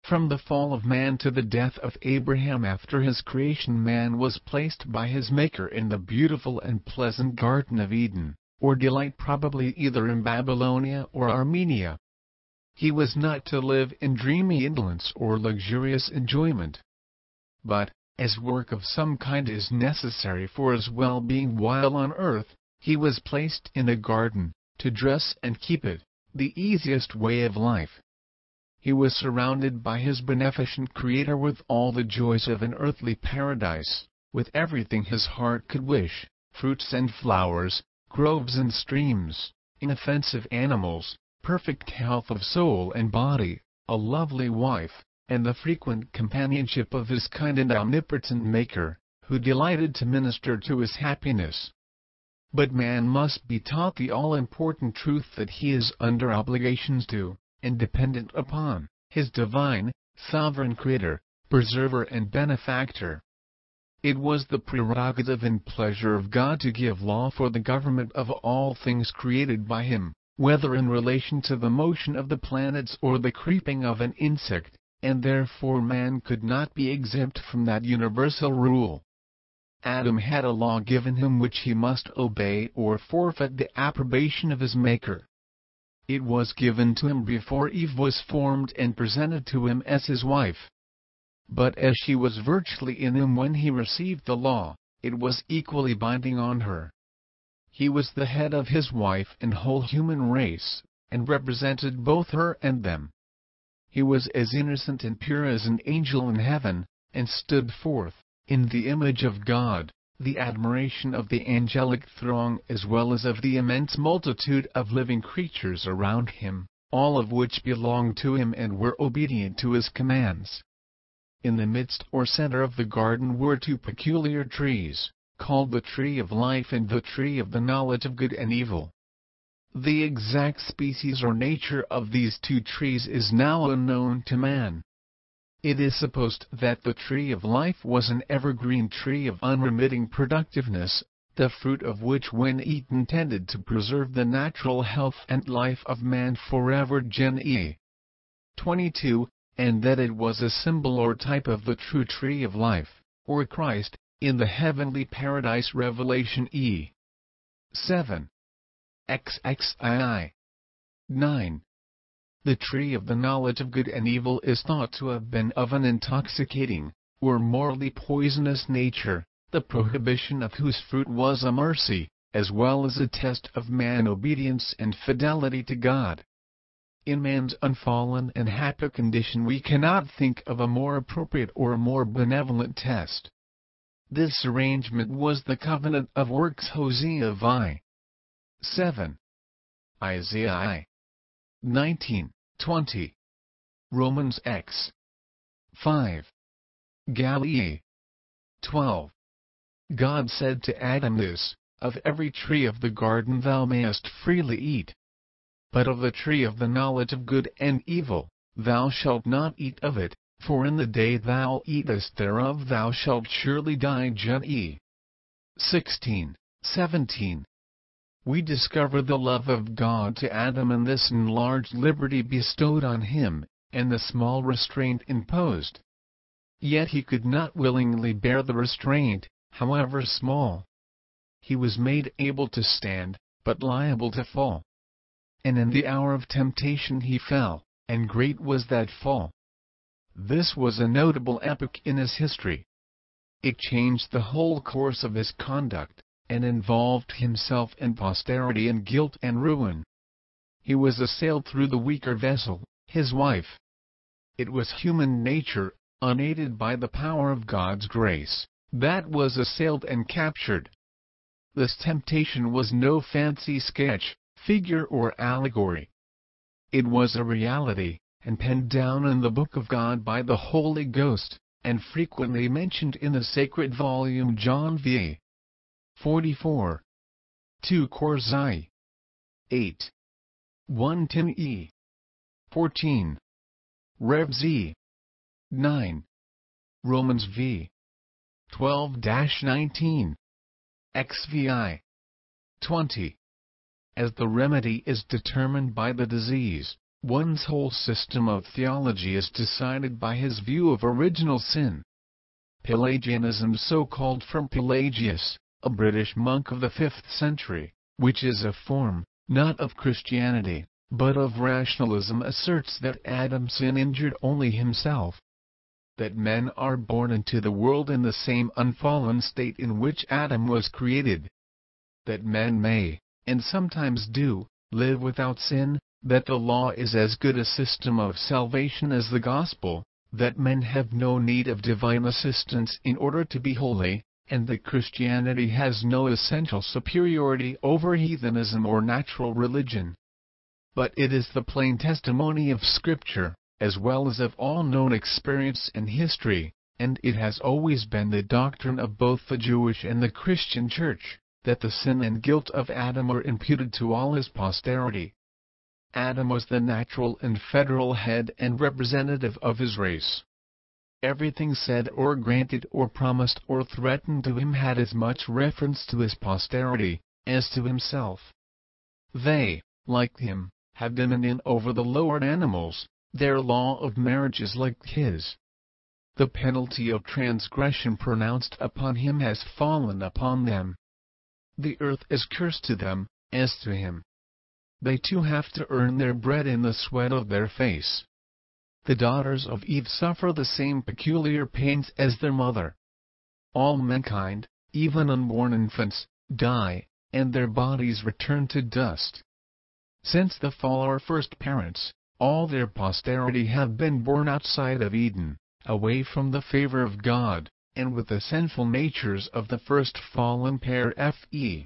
From the fall of man to the death of Abraham after his creation, man was placed by his Maker in the beautiful and pleasant Garden of Eden, or delight, probably either in Babylonia or Armenia. He was not to live in dreamy indolence or luxurious enjoyment, but, as work of some kind is necessary for his well-being while on earth, he was placed in a garden, to dress and keep it, the easiest way of life. He was surrounded by his beneficent Creator with all the joys of an earthly paradise, with everything his heart could wish, fruits and flowers, groves and streams, inoffensive animals, perfect health of soul and body, a lovely wife, and the frequent companionship of his kind and omnipotent Maker, who delighted to minister to his happiness. But man must be taught the all-important truth that he is under obligations to, and dependent upon, his divine, sovereign Creator, preserver and benefactor. It was the prerogative and pleasure of God to give law for the government of all things created by him, whether in relation to the motion of the planets or the creeping of an insect, and therefore man could not be exempt from that universal rule. Adam had a law given him which he must obey or forfeit the approbation of his Maker. It was given to him before Eve was formed and presented to him as his wife. But as she was virtually in him when he received the law, it was equally binding on her. He was the head of his wife and whole human race, and represented both her and them. He was as innocent and pure as an angel in heaven, and stood forth, in the image of God, the admiration of the angelic throng as well as of the immense multitude of living creatures around him, all of which belonged to him and were obedient to his commands. In the midst or center of the garden were two peculiar trees, called the tree of life and the tree of the knowledge of good and evil. The exact species or nature of these two trees is now unknown to man. It is supposed that the tree of life was an evergreen tree of unremitting productiveness, the fruit of which when eaten tended to preserve the natural health and life of man forever. Gen. E. 22, and that it was a symbol or type of the true tree of life, or Christ, in the heavenly paradise. Revelation E. 7. XXII. 9. The tree of the knowledge of good and evil is thought to have been of an intoxicating, or morally poisonous nature, the prohibition of whose fruit was a mercy, as well as a test of man's obedience and fidelity to God. In man's unfallen and happy condition we cannot think of a more appropriate or a more benevolent test. This arrangement was the covenant of works. Hosea v. 7. Isaiah I. 19:20. Romans X. 5. Galilei 12. God said to Adam this, of every tree of the garden thou mayest freely eat. But of the tree of the knowledge of good and evil, thou shalt not eat of it, for in the day thou eatest thereof thou shalt surely die. Gen. E. 16:17. We discover the love of God to Adam in this enlarged liberty bestowed on him, and the small restraint imposed. Yet he could not willingly bear the restraint, however small. He was made able to stand, but liable to fall. And in the hour of temptation he fell, and great was that fall. This was a notable epoch in his history. It changed the whole course of his conduct, and involved himself and posterity in guilt and ruin. He was assailed through the weaker vessel, his wife. It was human nature, unaided by the power of God's grace, that was assailed and captured. This temptation was no fancy sketch, figure or allegory. It was a reality, and penned down in the book of God by the Holy Ghost, and frequently mentioned in the sacred volume John v. 44. 2 Cors I. 8. 1 Tim E. 14. Rev Z. 9. Romans v. 12-19. XVI. 20. As the remedy is determined by the disease, One's whole system of theology is decided by his view of original sin. Pelagianism, so called from Pelagius, a British monk of the 5th century, which is a form, not of Christianity, but of rationalism, asserts that Adam's sin injured only himself. That men are born into the world in the same unfallen state in which Adam was created. That men may, and sometimes do, live without sin, that the law is as good a system of salvation as the gospel, that men have no need of divine assistance in order to be holy, and that Christianity has no essential superiority over heathenism or natural religion. But it is the plain testimony of Scripture, as well as of all known experience and history, and it has always been the doctrine of both the Jewish and the Christian Church, that the sin and guilt of Adam are imputed to all his posterity. Adam was the natural and federal head and representative of his race. Everything said or granted or promised or threatened to him had as much reference to his posterity as to himself. They, like him, have dominion over the lower animals. Their law of marriage is like his. The penalty of transgression pronounced upon him has fallen upon them. The earth is cursed to them, as to him. They too have to earn their bread in the sweat of their face. The daughters of Eve suffer the same peculiar pains as their mother. All mankind, even unborn infants, die, and their bodies return to dust. Since the fall of our first parents, all their posterity have been born outside of Eden, away from the favor of God, and with the sinful natures of the first fallen pair. Fe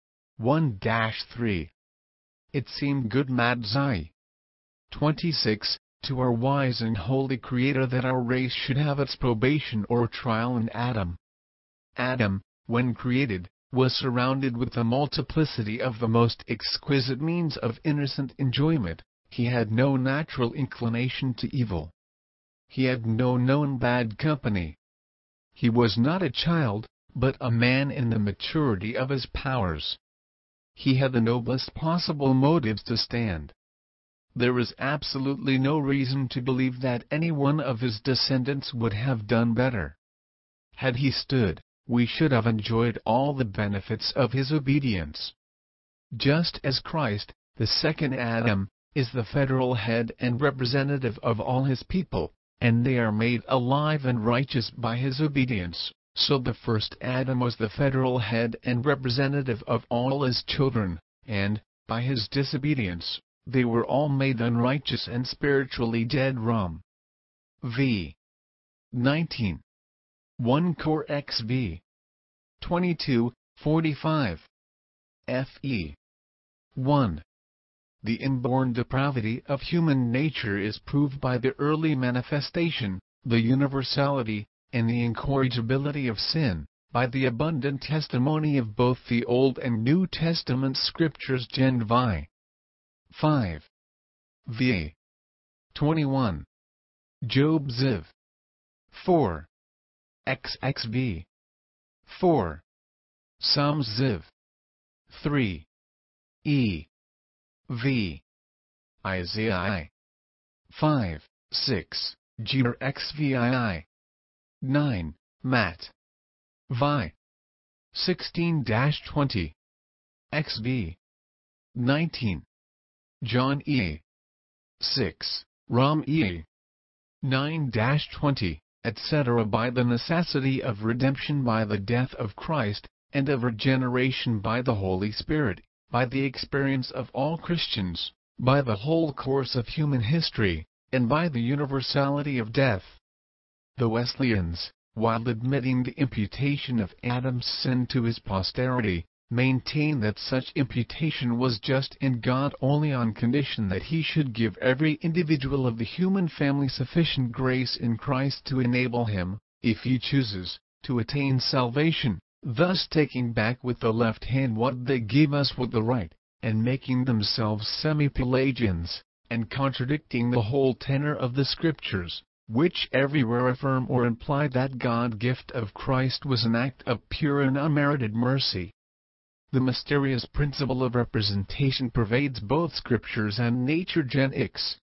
1-3. It seemed good, Madzai 26, to our wise and holy Creator that our race should have its probation or trial in Adam. Adam, when created, was surrounded with a multiplicity of the most exquisite means of innocent enjoyment. He had no natural inclination to evil. He had no known bad company. He was not a child, but a man in the maturity of his powers. He had the noblest possible motives to stand. There is absolutely no reason to believe that any one of his descendants would have done better. Had he stood, we should have enjoyed all the benefits of his obedience. Just as Christ, the second Adam, is the federal head and representative of all his people, and they are made alive and righteous by his obedience, so the first Adam was the federal head and representative of all his children, and, by his disobedience, they were all made unrighteous and spiritually dead. Rom. v. 19. 1 Cor XV 22:45. Fe 1. The inborn depravity of human nature is proved by the early manifestation, the universality, and the incorrigibility of sin, by the abundant testimony of both the Old and New Testament Scriptures. Gen. Vi. 5. Va. 21. Job Ziv. 4. XXV. 4. Psalms Ziv. 3. E. V. Isaiah I. 5, 6. Jer XVI. 9. Mat. Vi. 16-20. XV. 19. John E. 6. Rom E. 9-20, etc. By the necessity of redemption by the death of Christ, and of regeneration by the Holy Spirit, by the experience of all Christians, by the whole course of human history, and by the universality of death. The Wesleyans, while admitting the imputation of Adam's sin to his posterity, maintain that such imputation was just in God only on condition that he should give every individual of the human family sufficient grace in Christ to enable him, if he chooses, to attain salvation, thus taking back with the left hand what they gave us with the right, and making themselves semi-Pelagians, and contradicting the whole tenor of the Scriptures, which everywhere affirm or imply that God's gift of Christ was an act of pure and unmerited mercy. The mysterious principle of representation pervades both scriptures and nature. Gen X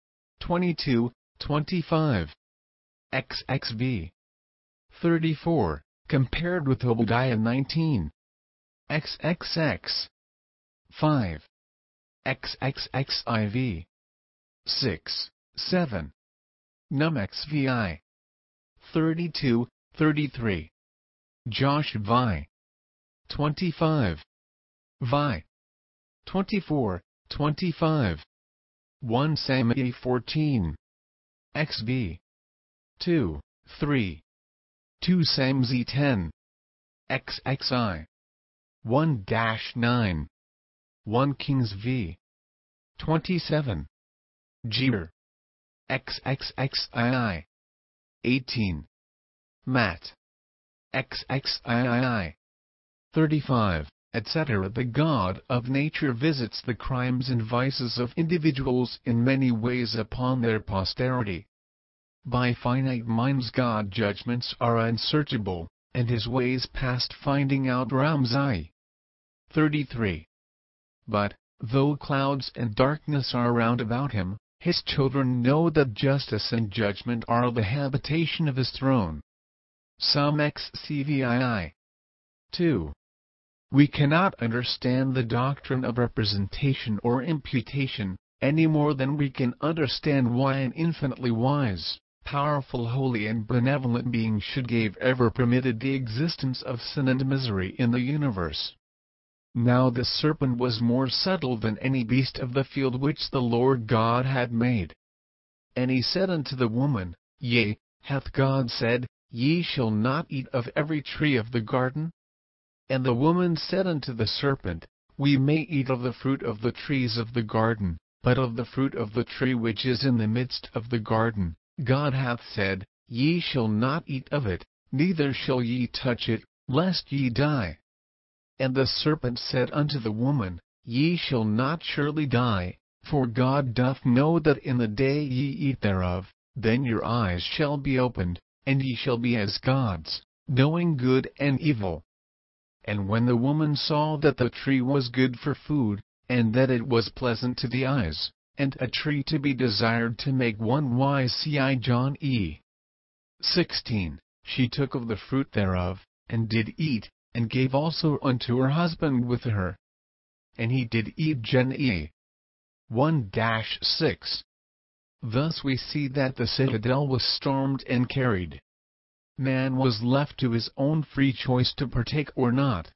22:25. XXV 34, compared with Obadiah 19. XXX 5. XXXIV 6, 7. NumXVI 32:33. Josh Vi 25. Vi 24:25. 1 Samuel 14. XV 2, 3. 2 Samuel 10. XXI 1-9. 1 Kings v. 27. Jeter XXXII 18. Matt XXII 35, etc. The God of nature visits the crimes and vices of individuals in many ways upon their posterity. By finite minds God's judgments are unsearchable, and his ways past finding out. Ramsai 33. But, though clouds and darkness are round about him, his children know that justice and judgment are the habitation of his throne. Psalm XCVII 2. We cannot understand the doctrine of representation or imputation, any more than we can understand why an infinitely wise, powerful, holy and benevolent being should have ever permitted the existence of sin and misery in the universe. Now the serpent was more subtle than any beast of the field which the Lord God had made. And he said unto the woman, Yea, hath God said, Ye shall not eat of every tree of the garden? And the woman said unto the serpent, We may eat of the fruit of the trees of the garden, but of the fruit of the tree which is in the midst of the garden, God hath said, Ye shall not eat of it, neither shall ye touch it, lest ye die. And the serpent said unto the woman, Ye shall not surely die, for God doth know that in the day ye eat thereof, then your eyes shall be opened, and ye shall be as gods, knowing good and evil. And when the woman saw that the tree was good for food, and that it was pleasant to the eyes, and a tree to be desired to make one wise, cf. John 16, she took of the fruit thereof, and did eat, and gave also unto her husband with her. And he did eat. Gen 1-6. Thus we see that the citadel was stormed and carried. Man was left to his own free choice to partake or not.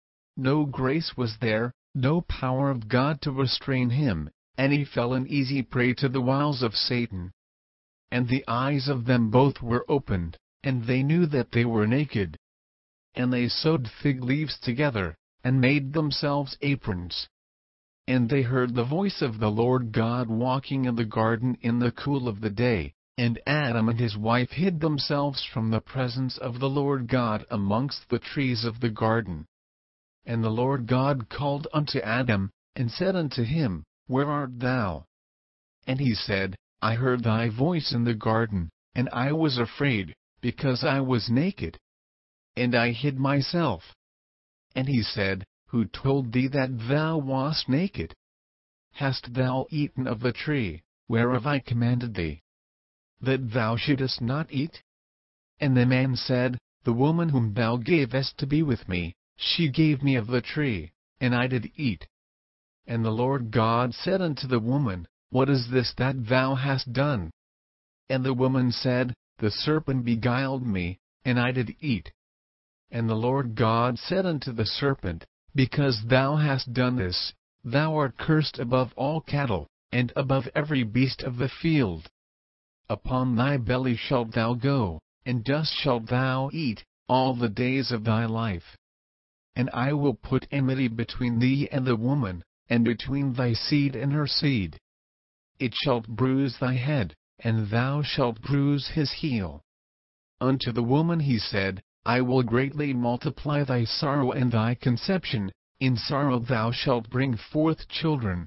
No grace was there, no power of God to restrain him, and he fell an easy prey to the wiles of Satan. And the eyes of them both were opened, and they knew that they were naked. And they sewed fig leaves together, and made themselves aprons. And they heard the voice of the Lord God walking in the garden in the cool of the day, and Adam and his wife hid themselves from the presence of the Lord God amongst the trees of the garden. And the Lord God called unto Adam, and said unto him, Where art thou? And he said, I heard thy voice in the garden, and I was afraid, because I was naked. And I hid myself. And he said, Who told thee that thou wast naked? Hast thou eaten of the tree, whereof I commanded thee, that thou shouldest not eat? And the man said, The woman whom thou gavest to be with me, she gave me of the tree, and I did eat. And the Lord God said unto the woman, What is this that thou hast done? And the woman said, The serpent beguiled me, and I did eat. And the Lord God said unto the serpent, Because thou hast done this, thou art cursed above all cattle, and above every beast of the field. Upon thy belly shalt thou go, and dust shalt thou eat, all the days of thy life. And I will put enmity between thee and the woman, and between thy seed and her seed. It shall bruise thy head, and thou shalt bruise his heel. Unto the woman he said, I will greatly multiply thy sorrow and thy conception, in sorrow thou shalt bring forth children.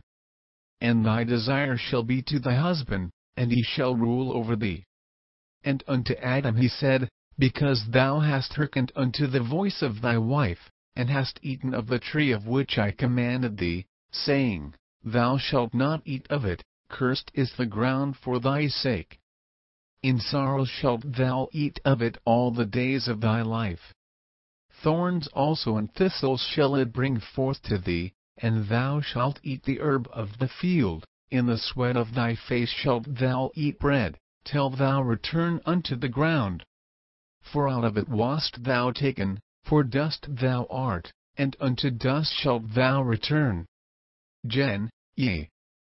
And thy desire shall be to thy husband, and he shall rule over thee. And unto Adam he said, Because thou hast hearkened unto the voice of thy wife, and hast eaten of the tree of which I commanded thee, saying, Thou shalt not eat of it, cursed is the ground for thy sake. In sorrow shalt thou eat of it all the days of thy life. Thorns also and thistles shall it bring forth to thee, and thou shalt eat the herb of the field, in the sweat of thy face shalt thou eat bread, till thou return unto the ground. For out of it wast thou taken, for dust thou art, and unto dust shalt thou return. Gen. Ye.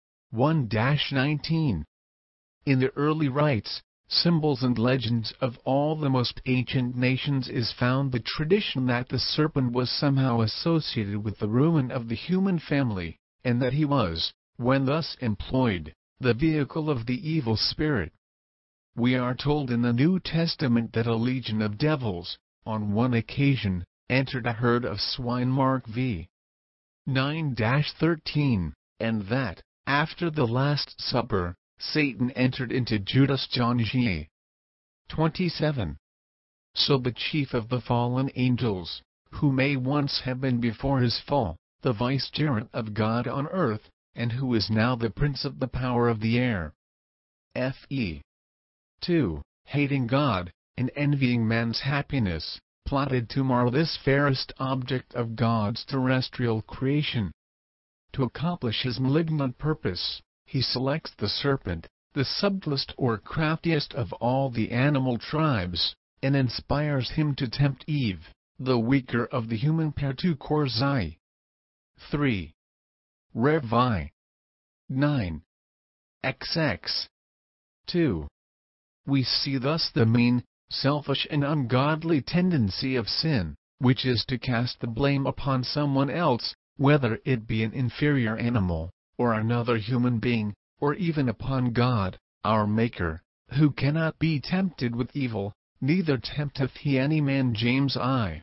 1-19. In the early rites, symbols and legends of all the most ancient nations is found the tradition that the serpent was somehow associated with the ruin of the human family, and that he was, when thus employed, the vehicle of the evil spirit. We are told in the New Testament that a legion of devils, on one occasion, entered a herd of swine. Mark v. 9-13, and that, after the Last Supper, Satan entered into Judas. John g. 27. So the chief of the fallen angels, who may once have been before his fall, the vicegerent of God on earth, and who is now the prince of the power of the air. Fe. 2. Hating God, and envying man's happiness, plotted to mar this fairest object of God's terrestrial creation. To accomplish his malignant purpose, he selects the serpent, the subtlest or craftiest of all the animal tribes, and inspires him to tempt Eve, the weaker of the human pair, to Korzai. 3. Rev. 9. XX. 2. We see thus the mean, selfish and ungodly tendency of sin, which is to cast the blame upon someone else, whether it be an inferior animal, or another human being, or even upon God, our Maker, who cannot be tempted with evil, neither tempteth he any man. James I.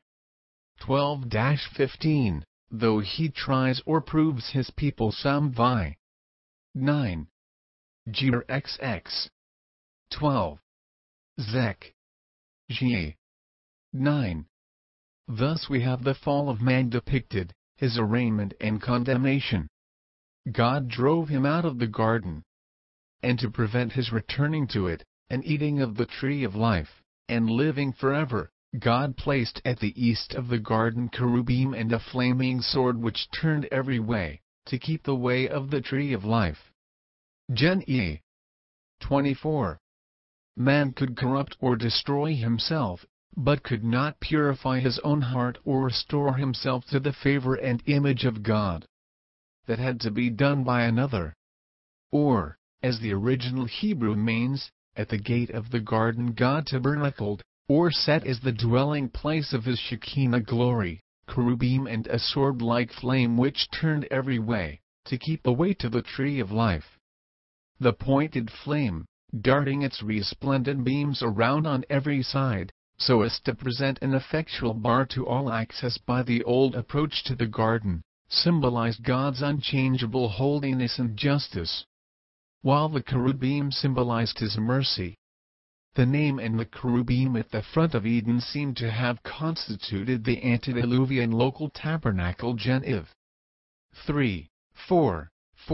12-15, though he tries or proves his people. Psalm vi. 9. Gr XX. 12. Zech. G. 9. Thus we have the fall of man depicted, his arraignment and condemnation. God drove him out of the garden, and to prevent his returning to it, and eating of the tree of life, and living forever, God placed at the east of the garden cherubim and a flaming sword which turned every way, to keep the way of the tree of life. Gen. E. 24. Man could corrupt or destroy himself, but could not purify his own heart or restore himself to the favor and image of God. That had to be done by another. Or, as the original Hebrew means, at the gate of the garden God tabernacled, or set as the dwelling place of his Shekinah glory, cherubim and a sword-like flame which turned every way, to keep the way to the tree of life. The pointed flame, darting its resplendent beams around on every side, so as to present an effectual bar to all access by the old approach to the garden, symbolized God's unchangeable holiness and justice, while the cherubim symbolized his mercy. The name and the cherubim at the front of Eden seem to have constituted the antediluvian local tabernacle. Gen. Ev. 3, 4,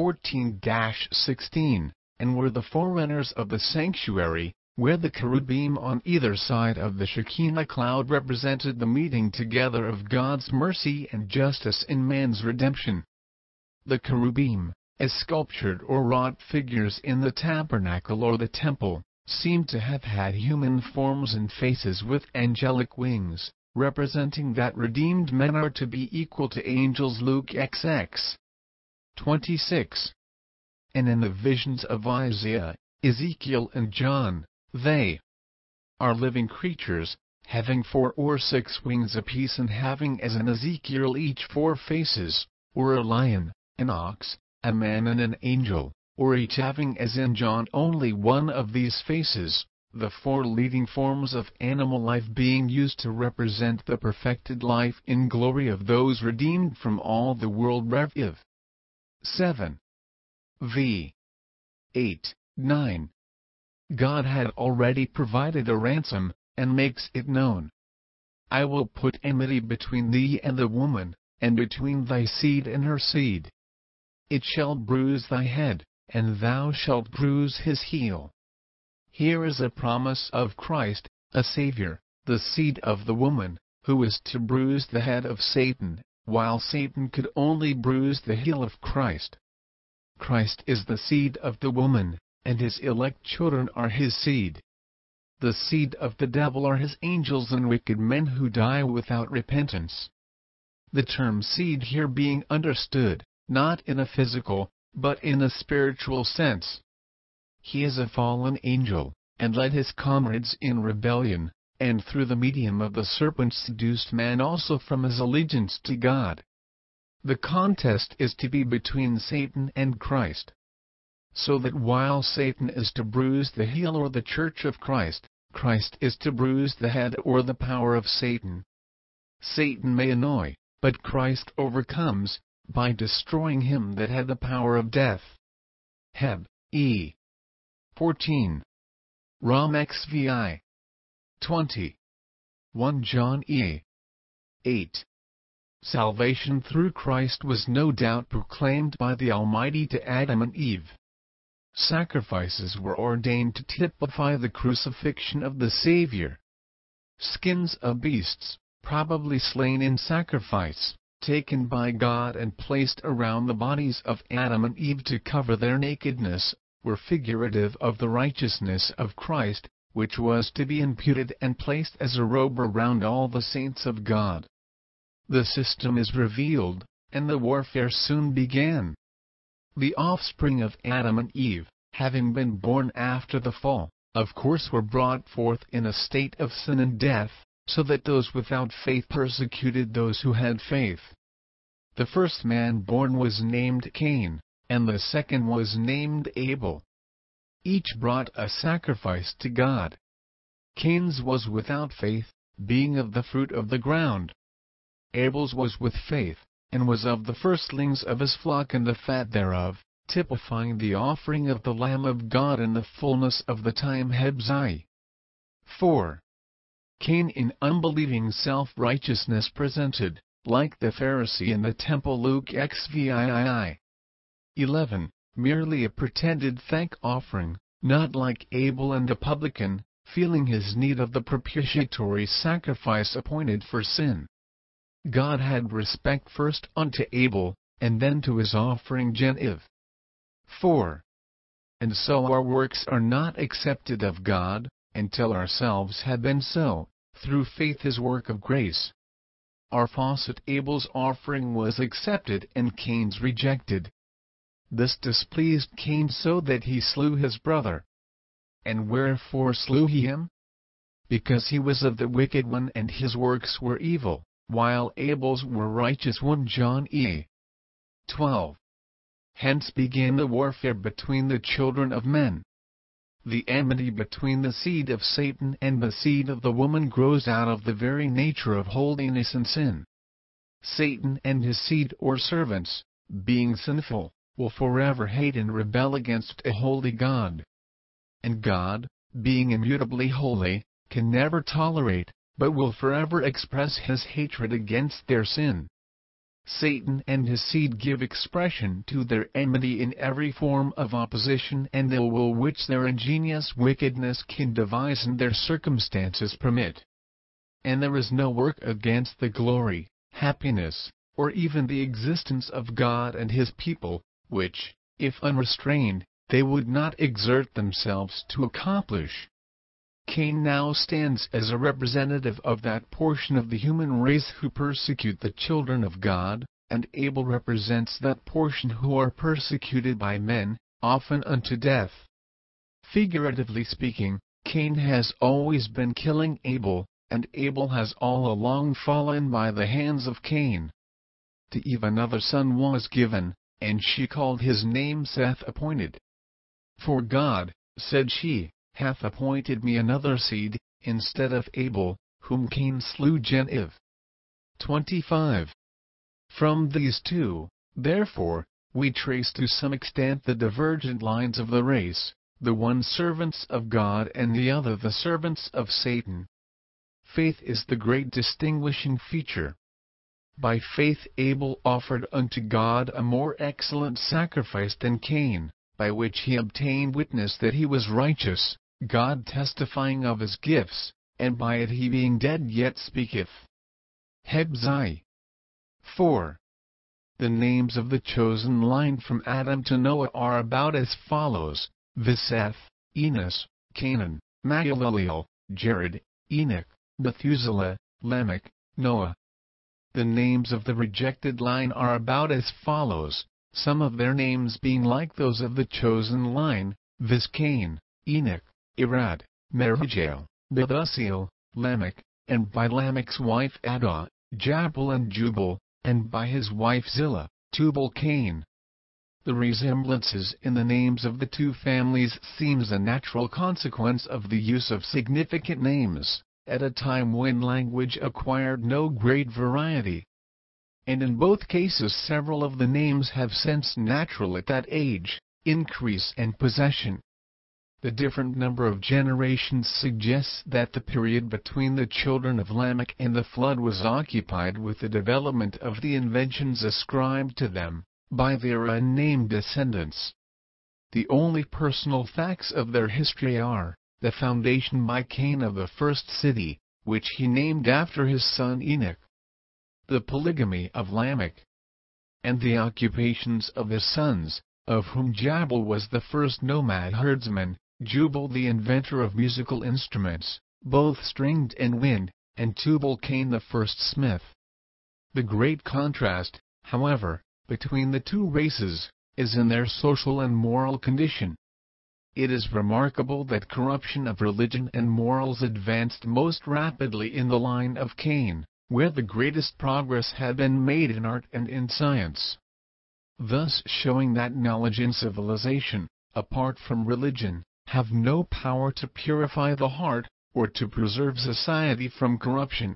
14-16, and were the forerunners of the sanctuary, where the cherubim on either side of the Shekinah cloud represented the meeting together of God's mercy and justice in man's redemption. The cherubim, as sculptured or wrought figures in the tabernacle or the temple, seem to have had human forms and faces with angelic wings, representing that redeemed men are to be equal to angels. Luke XX. 26. And in the visions of Isaiah, Ezekiel and John, they are living creatures, having 4 or 6 wings apiece, and having as in Ezekiel each 4 faces, or a lion, an ox, a man and an angel, or each having as in John only one of these faces, the 4 leading forms of animal life being used to represent the perfected life in glory of those redeemed from all the world. Rev. 7. V. 8, 9. God had already provided a ransom, and makes it known. I will put enmity between thee and the woman, and between thy seed and her seed. It shall bruise thy head, and thou shalt bruise his heel. Here is a promise of Christ, a Savior, the seed of the woman, who is to bruise the head of Satan, while Satan could only bruise the heel of Christ. Christ is the seed of the woman, and his elect children are his seed. The seed of the devil are his angels and wicked men who die without repentance. The term seed here being understood, not in a physical, but in a spiritual sense. He is a fallen angel, and led his comrades in rebellion, and through the medium of the serpent seduced man also from his allegiance to God. The contest is to be between Satan and Christ. So that while Satan is to bruise the heel or the church of Christ, Christ is to bruise the head or the power of Satan. Satan may annoy, but Christ overcomes, by destroying him that had the power of death. Heb. E. 14. Rom XVI. 20. 1 John E. 8. Salvation through Christ was no doubt proclaimed by the Almighty to Adam and Eve. Sacrifices were ordained to typify the crucifixion of the Savior. Skins of beasts, probably slain in sacrifice, taken by God and placed around the bodies of Adam and Eve to cover their nakedness, were figurative of the righteousness of Christ, which was to be imputed and placed as a robe around all the saints of God. The system is revealed, and the warfare soon began. The offspring of Adam and Eve, having been born after the fall, of course were brought forth in a state of sin and death, so that those without faith persecuted those who had faith. The first man born was named Cain, and the second was named Abel. Each brought a sacrifice to God. Cain's was without faith, being of the fruit of the ground. Abel's was with faith, and was of the firstlings of his flock and the fat thereof, typifying the offering of the Lamb of God in the fullness of the time. Hebzai. 4. Cain in unbelieving self-righteousness presented, like the Pharisee in the temple. Luke XVI. 11. Merely a pretended thank offering, not like Abel and the publican, feeling his need of the propitiatory sacrifice appointed for sin. God had respect first unto Abel, and then to his offering Geniv. 4. And so our works are not accepted of God, until ourselves have been so, through faith his work of grace. Our faucet Abel's offering was accepted and Cain's rejected. This displeased Cain so that he slew his brother. And wherefore slew he him? Because he was of the wicked one and his works were evil, while Abel's were righteous. 1 John E. 12. Hence began the warfare between the children of men. The enmity between the seed of Satan and the seed of the woman grows out of the very nature of holiness and sin. Satan and his seed or servants, being sinful, will forever hate and rebel against a holy God. And God, being immutably holy, can never tolerate, but will forever express his hatred against their sin. Satan and his seed give expression to their enmity in every form of opposition and ill will which their ingenious wickedness can devise and their circumstances permit. And there is no work against the glory, happiness, or even the existence of God and his people, which, if unrestrained, they would not exert themselves to accomplish. Cain now stands as a representative of that portion of the human race who persecute the children of God, and Abel represents that portion who are persecuted by men, often unto death. Figuratively speaking, Cain has always been killing Abel, and Abel has all along fallen by the hands of Cain. To Eve another son was given, and she called his name Seth appointed. For God, said she, hath appointed me another seed, instead of Abel, whom Cain slew. Geniv. 25. From these two, therefore, we trace to some extent the divergent lines of the race, the one servants of God and the other the servants of Satan. Faith is the great distinguishing feature. By faith Abel offered unto God a more excellent sacrifice than Cain, by which he obtained witness that he was righteous, God testifying of his gifts, and by it he being dead yet speaketh. Hebzai 4. The names of the chosen line from Adam to Noah are about as follows: Viseth, Enos, Canaan, Mahalaleel, Jared, Enoch, Methuselah, Lamech, Noah. The names of the rejected line are about as follows, some of their names being like those of the chosen line, viz. Cain, Enoch, Irad, Mehujael, Bethusael, Lamech, and by Lamech's wife Adah, Jabal and Jubal, and by his wife Zillah, Tubal-Cain. The resemblances in the names of the two families seems a natural consequence of the use of significant names, at a time when language acquired no great variety. And in both cases several of the names have sense natural at that age, increase and possession. The different number of generations suggests that the period between the children of Lamech and the flood was occupied with the development of the inventions ascribed to them by their unnamed descendants. The only personal facts of their history are the foundation by Cain of the first city, which he named after his son Enoch, the polygamy of Lamech, and the occupations of his sons, of whom Jabal was the first nomad herdsman, Jubal the inventor of musical instruments, both stringed and wind, and Tubal-Cain the first smith. The great contrast, however, between the two races, is in their social and moral condition. It is remarkable that corruption of religion and morals advanced most rapidly in the line of Cain, where the greatest progress had been made in art and in science, thus showing that knowledge and civilization, apart from religion, have no power to purify the heart, or to preserve society from corruption.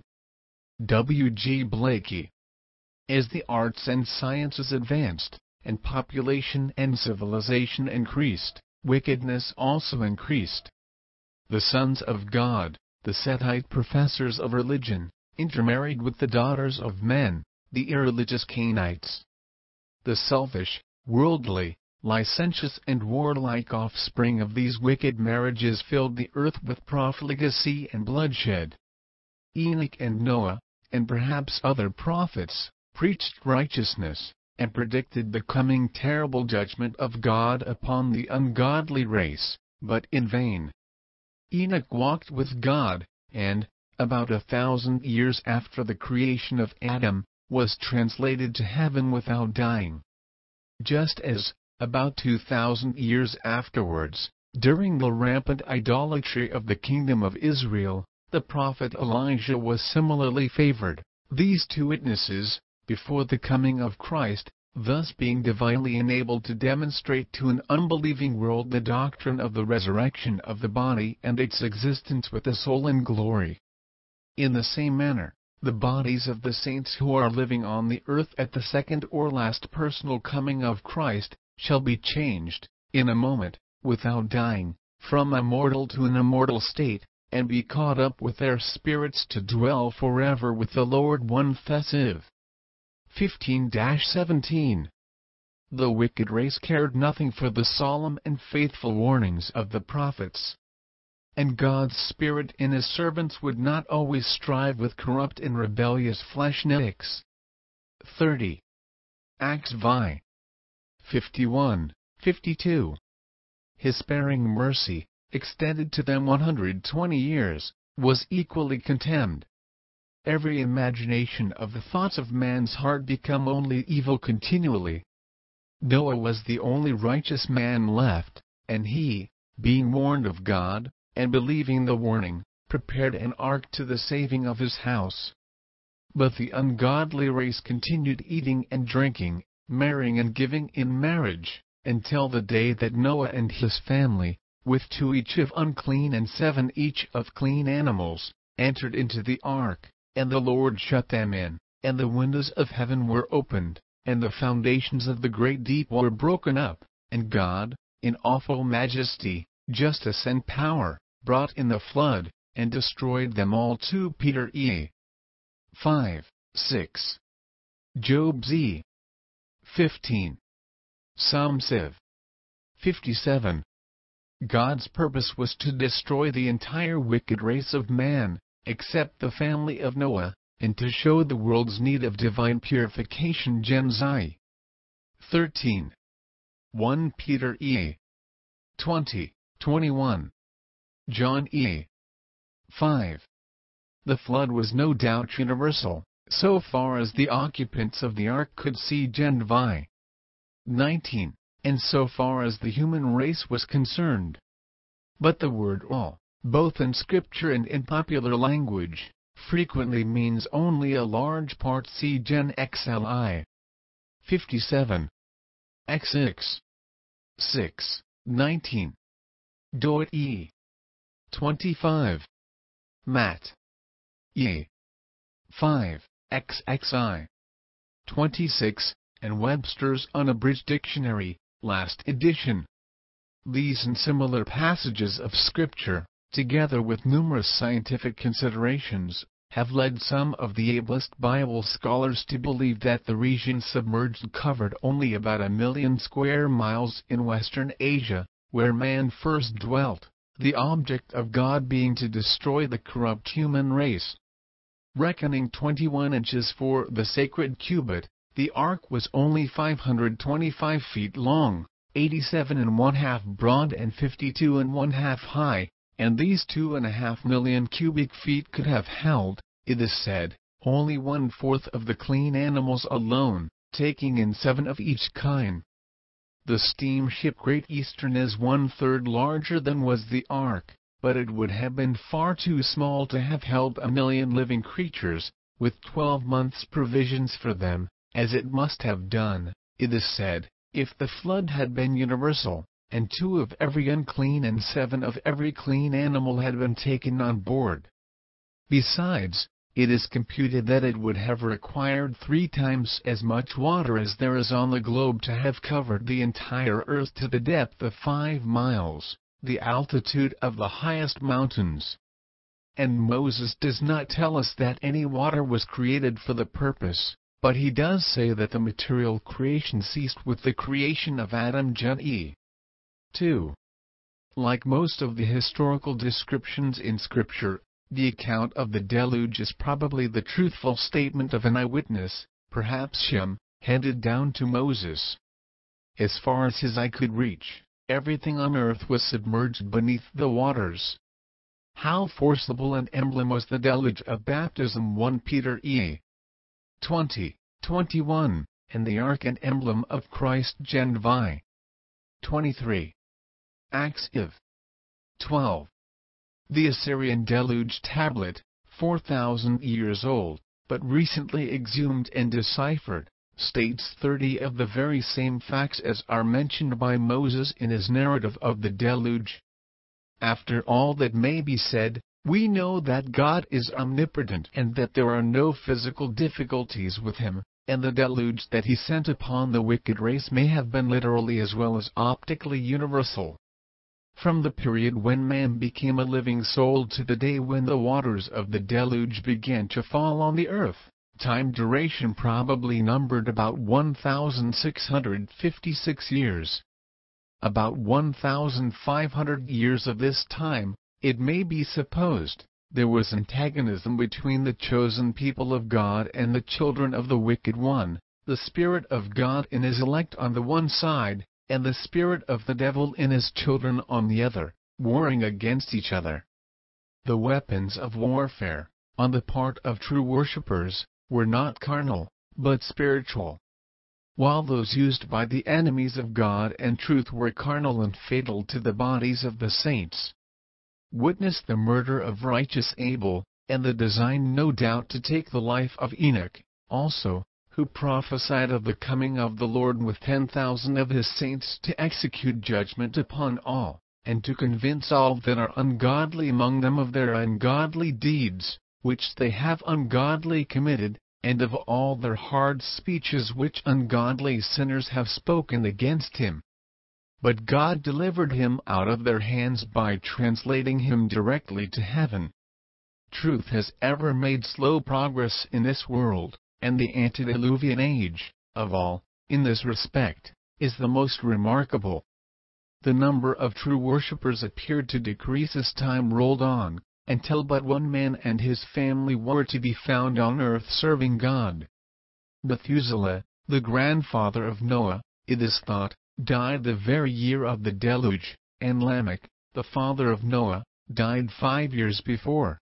W. G. Blakey. As the arts and sciences advanced, and population and civilization increased, wickedness also increased. The sons of God, the Sethite professors of religion, intermarried with the daughters of men, the irreligious Cainites. The selfish, worldly, licentious and warlike offspring of these wicked marriages filled the earth with profligacy and bloodshed. Enoch and Noah, and perhaps other prophets, preached righteousness, and predicted the coming terrible judgment of God upon the ungodly race, but in vain. Enoch walked with God, and, about 1,000 years after the creation of Adam, was translated to heaven without dying. Just as, about 2,000 years afterwards, during the rampant idolatry of the kingdom of Israel, the prophet Elijah was similarly favored, these two witnesses, before the coming of Christ, thus being divinely enabled to demonstrate to an unbelieving world the doctrine of the resurrection of the body and its existence with the soul in glory. In the same manner, the bodies of the saints who are living on the earth at the second or last personal coming of Christ, shall be changed, in a moment, without dying, from a mortal to an immortal state, and be caught up with their spirits to dwell forever with the Lord. 1 Thess. 15-17. The wicked race cared nothing for the solemn and faithful warnings of the prophets. And God's Spirit in His servants would not always strive with corrupt and rebellious flesh-nicks. 30. Acts vi. 51-52. His sparing mercy, extended to them 120 years, was equally contemned. Every imagination of the thoughts of man's heart become only evil continually. Noah was the only righteous man left, and he, being warned of God, and believing the warning, prepared an ark to the saving of his house. But the ungodly race continued eating and drinking, marrying and giving in marriage, until the day that Noah and his family, with 2 each of unclean and 7 each of clean animals, entered into the ark, and the Lord shut them in, and the windows of heaven were opened, and the foundations of the great deep were broken up, and God, in awful majesty, justice and power, brought in the flood, and destroyed them all. 2 Peter 5:6. Job z. 15. Psalm civ. 57. God's purpose was to destroy the entire wicked race of man, except the family of Noah, and to show the world's need of divine purification. Gen.Z. 13. 1 Peter 20:21. John 5. The flood was no doubt universal, so far as the occupants of the ark could see. Gen.V. 19. And so far as the human race was concerned. But the word all, both in scripture and in popular language, frequently means only a large part. See Gen. XLI. 57. X6. 6:19. Doit 25. Matt 5. XXI. 26, and Webster's Unabridged Dictionary, last edition. These and similar passages of Scripture, together with numerous scientific considerations, have led some of the ablest Bible scholars to believe that the region submerged covered only about 1 million square miles in Western Asia, where man first dwelt, the object of God being to destroy the corrupt human race. Reckoning 21 inches for the sacred cubit, the ark was only 525 feet long, 87½ broad and 52½ high, and these 2.5 million cubic feet could have held, it is said, only 1/4 of the clean animals alone, taking in 7 of each kind. The steamship Great Eastern is 1/3 larger than was the ark, but it would have been far too small to have held 1 million living creatures, with 12 months' provisions for them, as it must have done, it is said, if the flood had been universal, and 2 of every unclean and 7 of every clean animal had been taken on board. Besides, it is computed that it would have required 3 times as much water as there is on the globe to have covered the entire earth to the depth of 5 miles, the altitude of the highest mountains. And Moses does not tell us that any water was created for the purpose, but he does say that the material creation ceased with the creation of Adam. Gen. 2. Like most of the historical descriptions in Scripture, the account of the deluge is probably the truthful statement of an eyewitness, perhaps Shem, handed down to Moses. As far as his eye could reach, everything on earth was submerged beneath the waters. How forcible an emblem was the deluge of baptism! 1 Peter 20:21, and the ark an emblem of Christ. Gen. Vi. 23. Acts 12. The Assyrian deluge tablet, 4,000 years old, but recently exhumed and deciphered, states 30 of the very same facts as are mentioned by Moses in his narrative of the deluge. After all that may be said, we know that God is omnipotent and that there are no physical difficulties with him, and the deluge that he sent upon the wicked race may have been literally as well as optically universal. From the period when man became a living soul to the day when the waters of the deluge began to fall on the earth, time duration probably numbered about 1,656 years. About 1,500 years of this time, it may be supposed, there was antagonism between the chosen people of God and the children of the wicked one, the Spirit of God in his elect on the one side, and the spirit of the devil in his children on the other, warring against each other. The weapons of warfare, on the part of true worshippers, were not carnal, but spiritual. While those used by the enemies of God and truth were carnal and fatal to the bodies of the saints. Witness the murder of righteous Abel, and the design no doubt to take the life of Enoch, also, who prophesied of the coming of the Lord with 10,000 of his saints to execute judgment upon all, and to convince all that are ungodly among them of their ungodly deeds, which they have ungodly committed, and of all their hard speeches which ungodly sinners have spoken against him. But God delivered him out of their hands by translating him directly to heaven, truth has ever made slow progress in this world, and the antediluvian age, of all, in this respect, is the most remarkable. The number of true worshippers appeared to decrease as time rolled on, until but one man and his family were to be found on earth serving God. Methuselah, the grandfather of Noah, it is thought, died the very year of the deluge, and Lamech, the father of Noah, died 5 years before.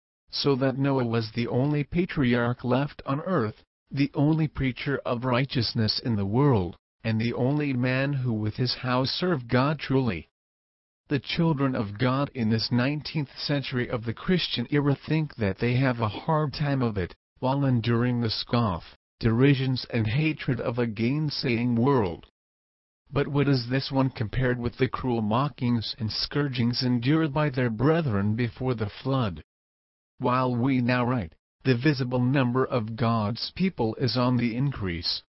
So that Noah was the only patriarch left on earth, the only preacher of righteousness in the world, and the only man who with his house served God truly. The children of God in this 19th century of the Christian era think that they have a hard time of it, while enduring the scoff, derisions and hatred of a gainsaying world. But what is this one compared with the cruel mockings and scourgings endured by their brethren before the flood? While we now write, the visible number of God's people is on the increase.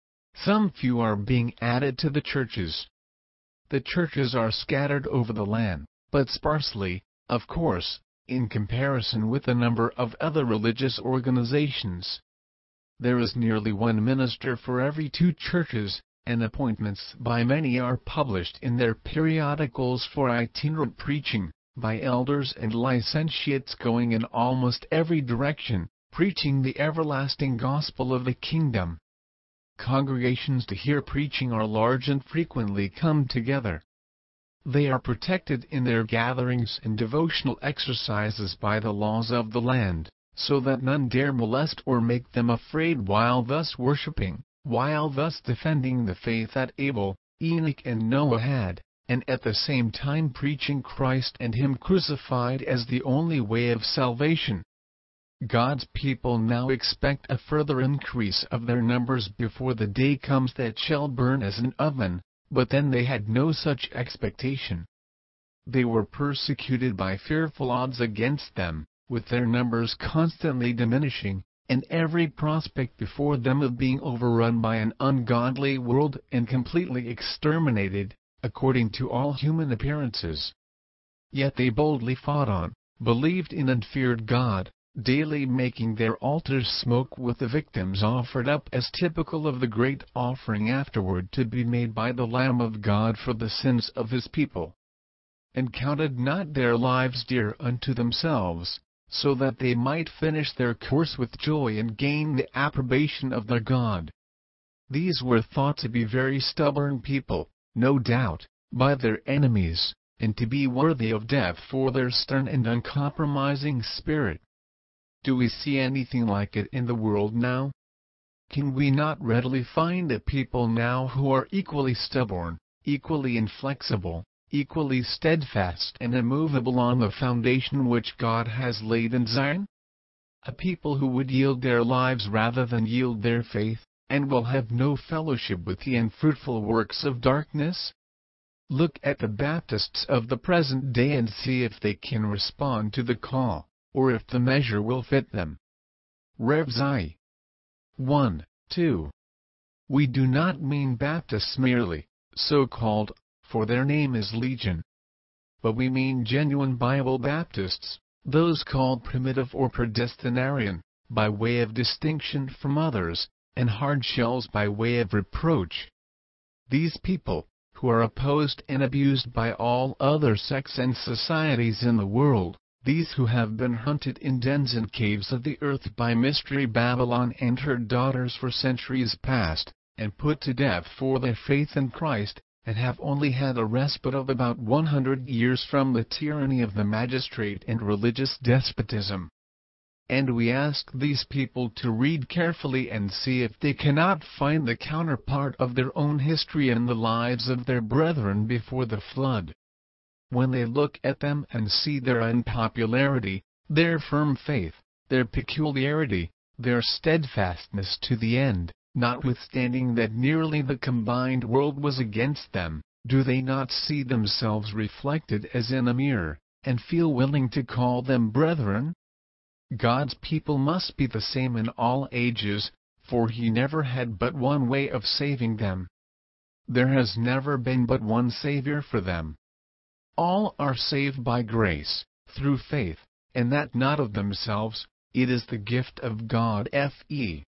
Some few are being added to the churches. The churches are scattered over the land, but sparsely, of course, in comparison with the number of other religious organizations. There is nearly one minister for every 2 churches, and appointments by many are published in their periodicals for itinerant preaching, by elders and licentiates going in almost every direction, preaching the everlasting gospel of the kingdom. Congregations to hear preaching are large and frequently come together. They are protected in their gatherings and devotional exercises by the laws of the land, so that none dare molest or make them afraid while thus worshiping, while thus defending the faith that Abel, Enoch and Noah had, and at the same time preaching Christ and Him crucified as the only way of salvation. God's people now expect a further increase of their numbers before the day comes that shall burn as an oven, but then they had no such expectation. They were persecuted by fearful odds against them, with their numbers constantly diminishing, and every prospect before them of being overrun by an ungodly world and completely exterminated, according to all human appearances. Yet they boldly fought on, believed in and feared God, daily making their altars smoke with the victims offered up as typical of the great offering afterward to be made by the Lamb of God for the sins of His people. And counted not their lives dear unto themselves, so that they might finish their course with joy and gain the approbation of their God. These were thought to be very stubborn people, no doubt, by their enemies, and to be worthy of death for their stern and uncompromising spirit. Do we see anything like it in the world now? Can we not readily find a people now who are equally stubborn, equally inflexible, equally steadfast and immovable on the foundation which God has laid in Zion? A people who would yield their lives rather than yield their faith, and will have no fellowship with the unfruitful works of darkness? Look at the Baptists of the present day and see if they can respond to the call, or if the measure will fit them. Rev. Zi. 1, 2. We do not mean Baptists merely, so-called, for their name is Legion. But we mean genuine Bible Baptists, those called primitive or predestinarian, by way of distinction from others, and hard shells by way of reproach. These people, who are opposed and abused by all other sects and societies in the world, these who have been hunted in dens and caves of the earth by Mystery Babylon and her daughters for centuries past, and put to death for their faith in Christ, and have only had a respite of about 100 years from the tyranny of the magistrate and religious despotism. And we ask these people to read carefully and see if they cannot find the counterpart of their own history in the lives of their brethren before the flood. When they look at them and see their unpopularity, their firm faith, their peculiarity, their steadfastness to the end, notwithstanding that nearly the combined world was against them, do they not see themselves reflected as in a mirror, and feel willing to call them brethren? God's people must be the same in all ages, for He never had but one way of saving them. There has never been but one Savior for them. All are saved by grace, through faith, and that not of themselves, it is the gift of God. Fe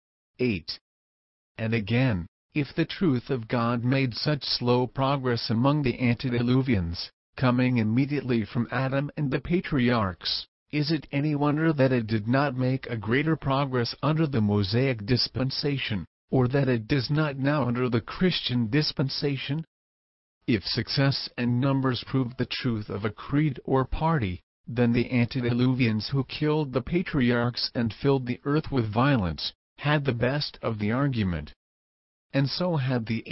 8. And again, if the truth of God made such slow progress among the antediluvians, coming immediately from Adam and the patriarchs, is it any wonder that it did not make a greater progress under the Mosaic dispensation, or that it does not now under the Christian dispensation? If success and numbers prove the truth of a creed or party, then the antediluvians who killed the patriarchs and filled the earth with violence, had the best of the argument. And so had the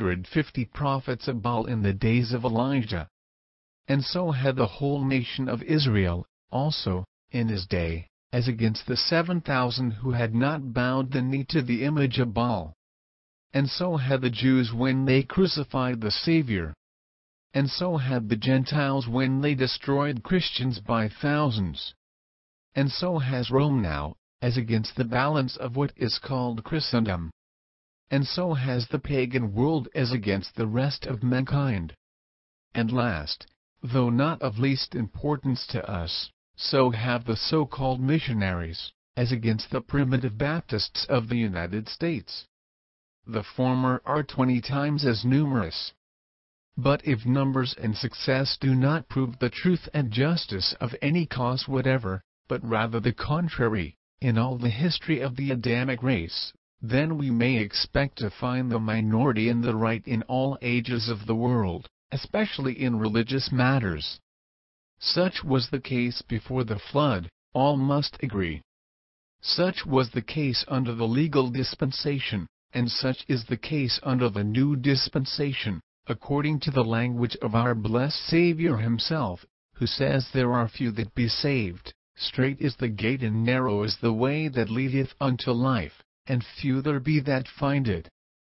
850 prophets of Baal in the days of Elijah. And so had the whole nation of Israel, also, in his day, as against the 7,000 who had not bowed the knee to the image of Baal. And so had the Jews when they crucified the Savior. And so had the Gentiles when they destroyed Christians by thousands. And so has Rome now, as against the balance of what is called Christendom. And so has the pagan world as against the rest of mankind. And last, though not of least importance to us, so have the so-called missionaries, as against the primitive Baptists of the United States. The former are 20 times as numerous. But if numbers and success do not prove the truth and justice of any cause whatever, but rather the contrary, in all the history of the Adamic race, then we may expect to find the minority in the right in all ages of the world, especially in religious matters. Such was the case before the flood, all must agree. Such was the case under the legal dispensation, and such is the case under the new dispensation, according to the language of our blessed Savior himself, who says there are few that be saved, strait is the gate and narrow is the way that leadeth unto life, and few there be that find it.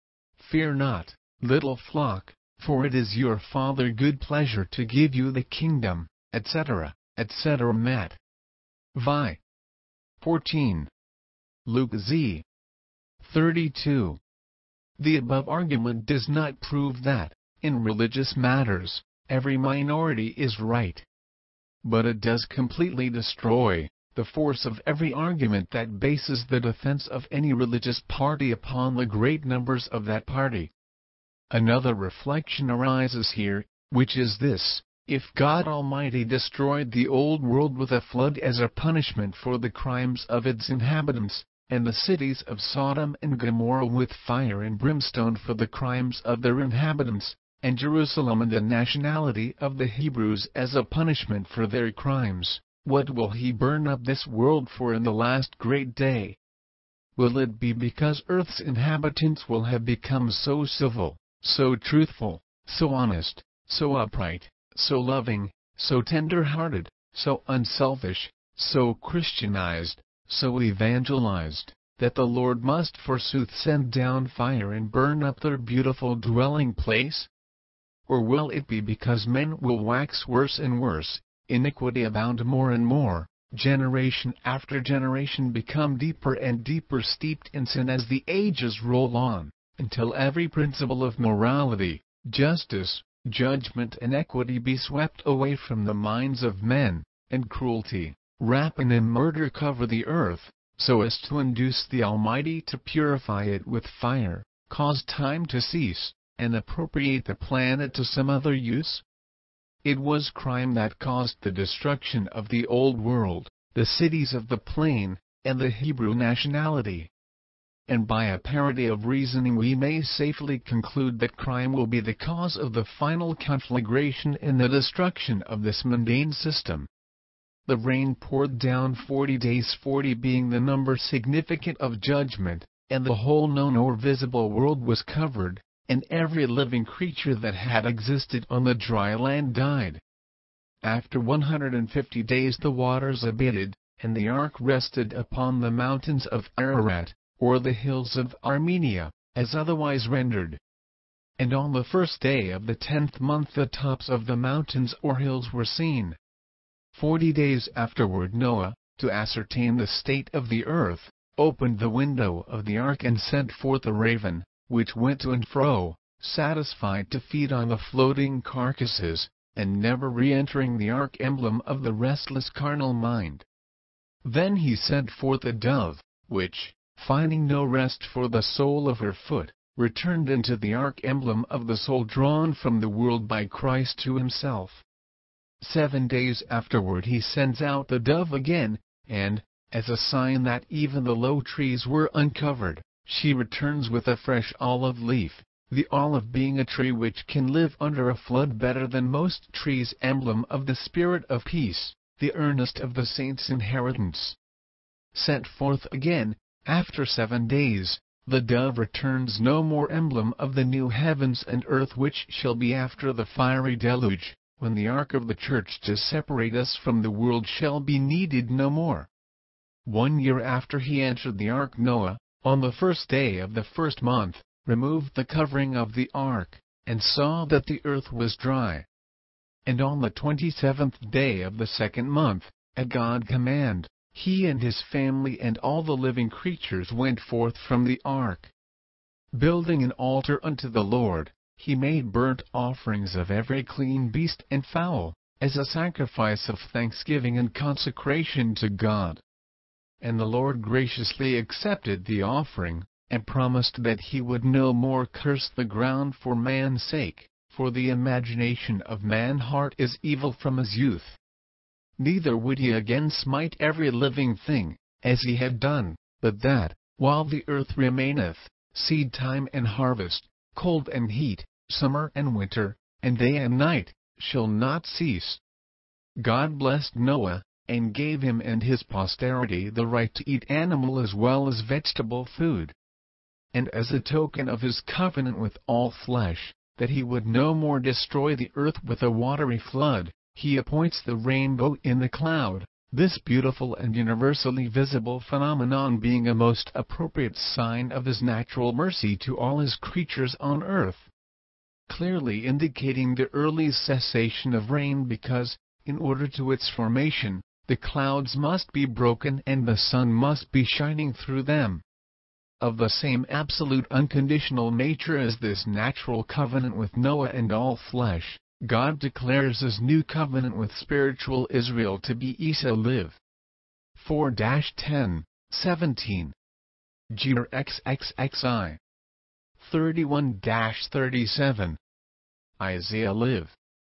Fear not, little flock, for it is your Father good pleasure to give you the kingdom, etc., etc. Matt. Vi. 14. Luke Z. 32. The above argument does not prove that, in religious matters, every minority is right. But it does completely destroy the force of every argument that bases the defense of any religious party upon the great numbers of that party. Another reflection arises here, which is this: if God Almighty destroyed the old world with a flood as a punishment for the crimes of its inhabitants, and the cities of Sodom and Gomorrah with fire and brimstone for the crimes of their inhabitants, and Jerusalem and the nationality of the Hebrews as a punishment for their crimes, what will he burn up this world for in the last great day? Will it be because earth's inhabitants will have become so civil, so truthful, so honest, so upright, so loving, so tender-hearted, so unselfish, so Christianized, so evangelized, that the Lord must forsooth send down fire and burn up their beautiful dwelling place? Or will it be because men will wax worse and worse, iniquity abound more and more, generation after generation become deeper and deeper steeped in sin as the ages roll on, until every principle of morality, justice, judgment and equity be swept away from the minds of men, and cruelty, rapine and murder cover the earth, so as to induce the Almighty to purify it with fire, cause time to cease, and appropriate the planet to some other use? It was crime that caused the destruction of the old world, the cities of the plain, and the Hebrew nationality. And by a parity of reasoning we may safely conclude that crime will be the cause of the final conflagration in the destruction of this mundane system. The rain poured down 40 days, 40 being the number significant of judgment, and the whole known or visible world was covered, and every living creature that had existed on the dry land died. After 150 days the waters abated, and the ark rested upon the mountains of Ararat, or the hills of Armenia, as otherwise rendered. And on the first day of the 10th month the tops of the mountains or hills were seen. 40 days afterward Noah, to ascertain the state of the earth, opened the window of the ark and sent forth a raven, which went to and fro, satisfied to feed on the floating carcasses, and never re-entering the ark, emblem of the restless carnal mind. Then he sent forth a dove, which, finding no rest for the sole of her foot, returned into the ark, emblem of the soul drawn from the world by Christ to himself. 7 days afterward he sends out the dove again, and, as a sign that even the low trees were uncovered, she returns with a fresh olive leaf, the olive being a tree which can live under a flood better than most trees, emblem of the spirit of peace, the earnest of the saints' inheritance. Sent forth again, after 7 days, the dove returns no more, emblem of the new heavens and earth which shall be after the fiery deluge, when the ark of the church to separate us from the world shall be needed no more. 1 year after he entered the ark, Noah, on the 1st day of the 1st month, removed the covering of the ark, and saw that the earth was dry. And on the 27th day of the 2nd month, at God's command, he and his family and all the living creatures went forth from the ark. Building an altar unto the Lord, he made burnt offerings of every clean beast and fowl, as a sacrifice of thanksgiving and consecration to God. And the Lord graciously accepted the offering, and promised that he would no more curse the ground for man's sake, for the imagination of man's heart is evil from his youth. Neither would he again smite every living thing, as he had done, but that, while the earth remaineth, seed time and harvest, cold and heat, summer and winter, and day and night, shall not cease. God blessed Noah, and gave him and his posterity the right to eat animal as well as vegetable food. And as a token of his covenant with all flesh, that he would no more destroy the earth with a watery flood, he appoints the rainbow in the cloud, this beautiful and universally visible phenomenon being a most appropriate sign of his natural mercy to all his creatures on earth, clearly indicating the early cessation of rain, because, in order to its formation, the clouds must be broken and the sun must be shining through them. Of the same absolute unconditional nature as this natural covenant with Noah and all flesh, God declares his new covenant with spiritual Israel to be Isa live. 4-10-17 Jer XXXI 31-37 Isaiah live.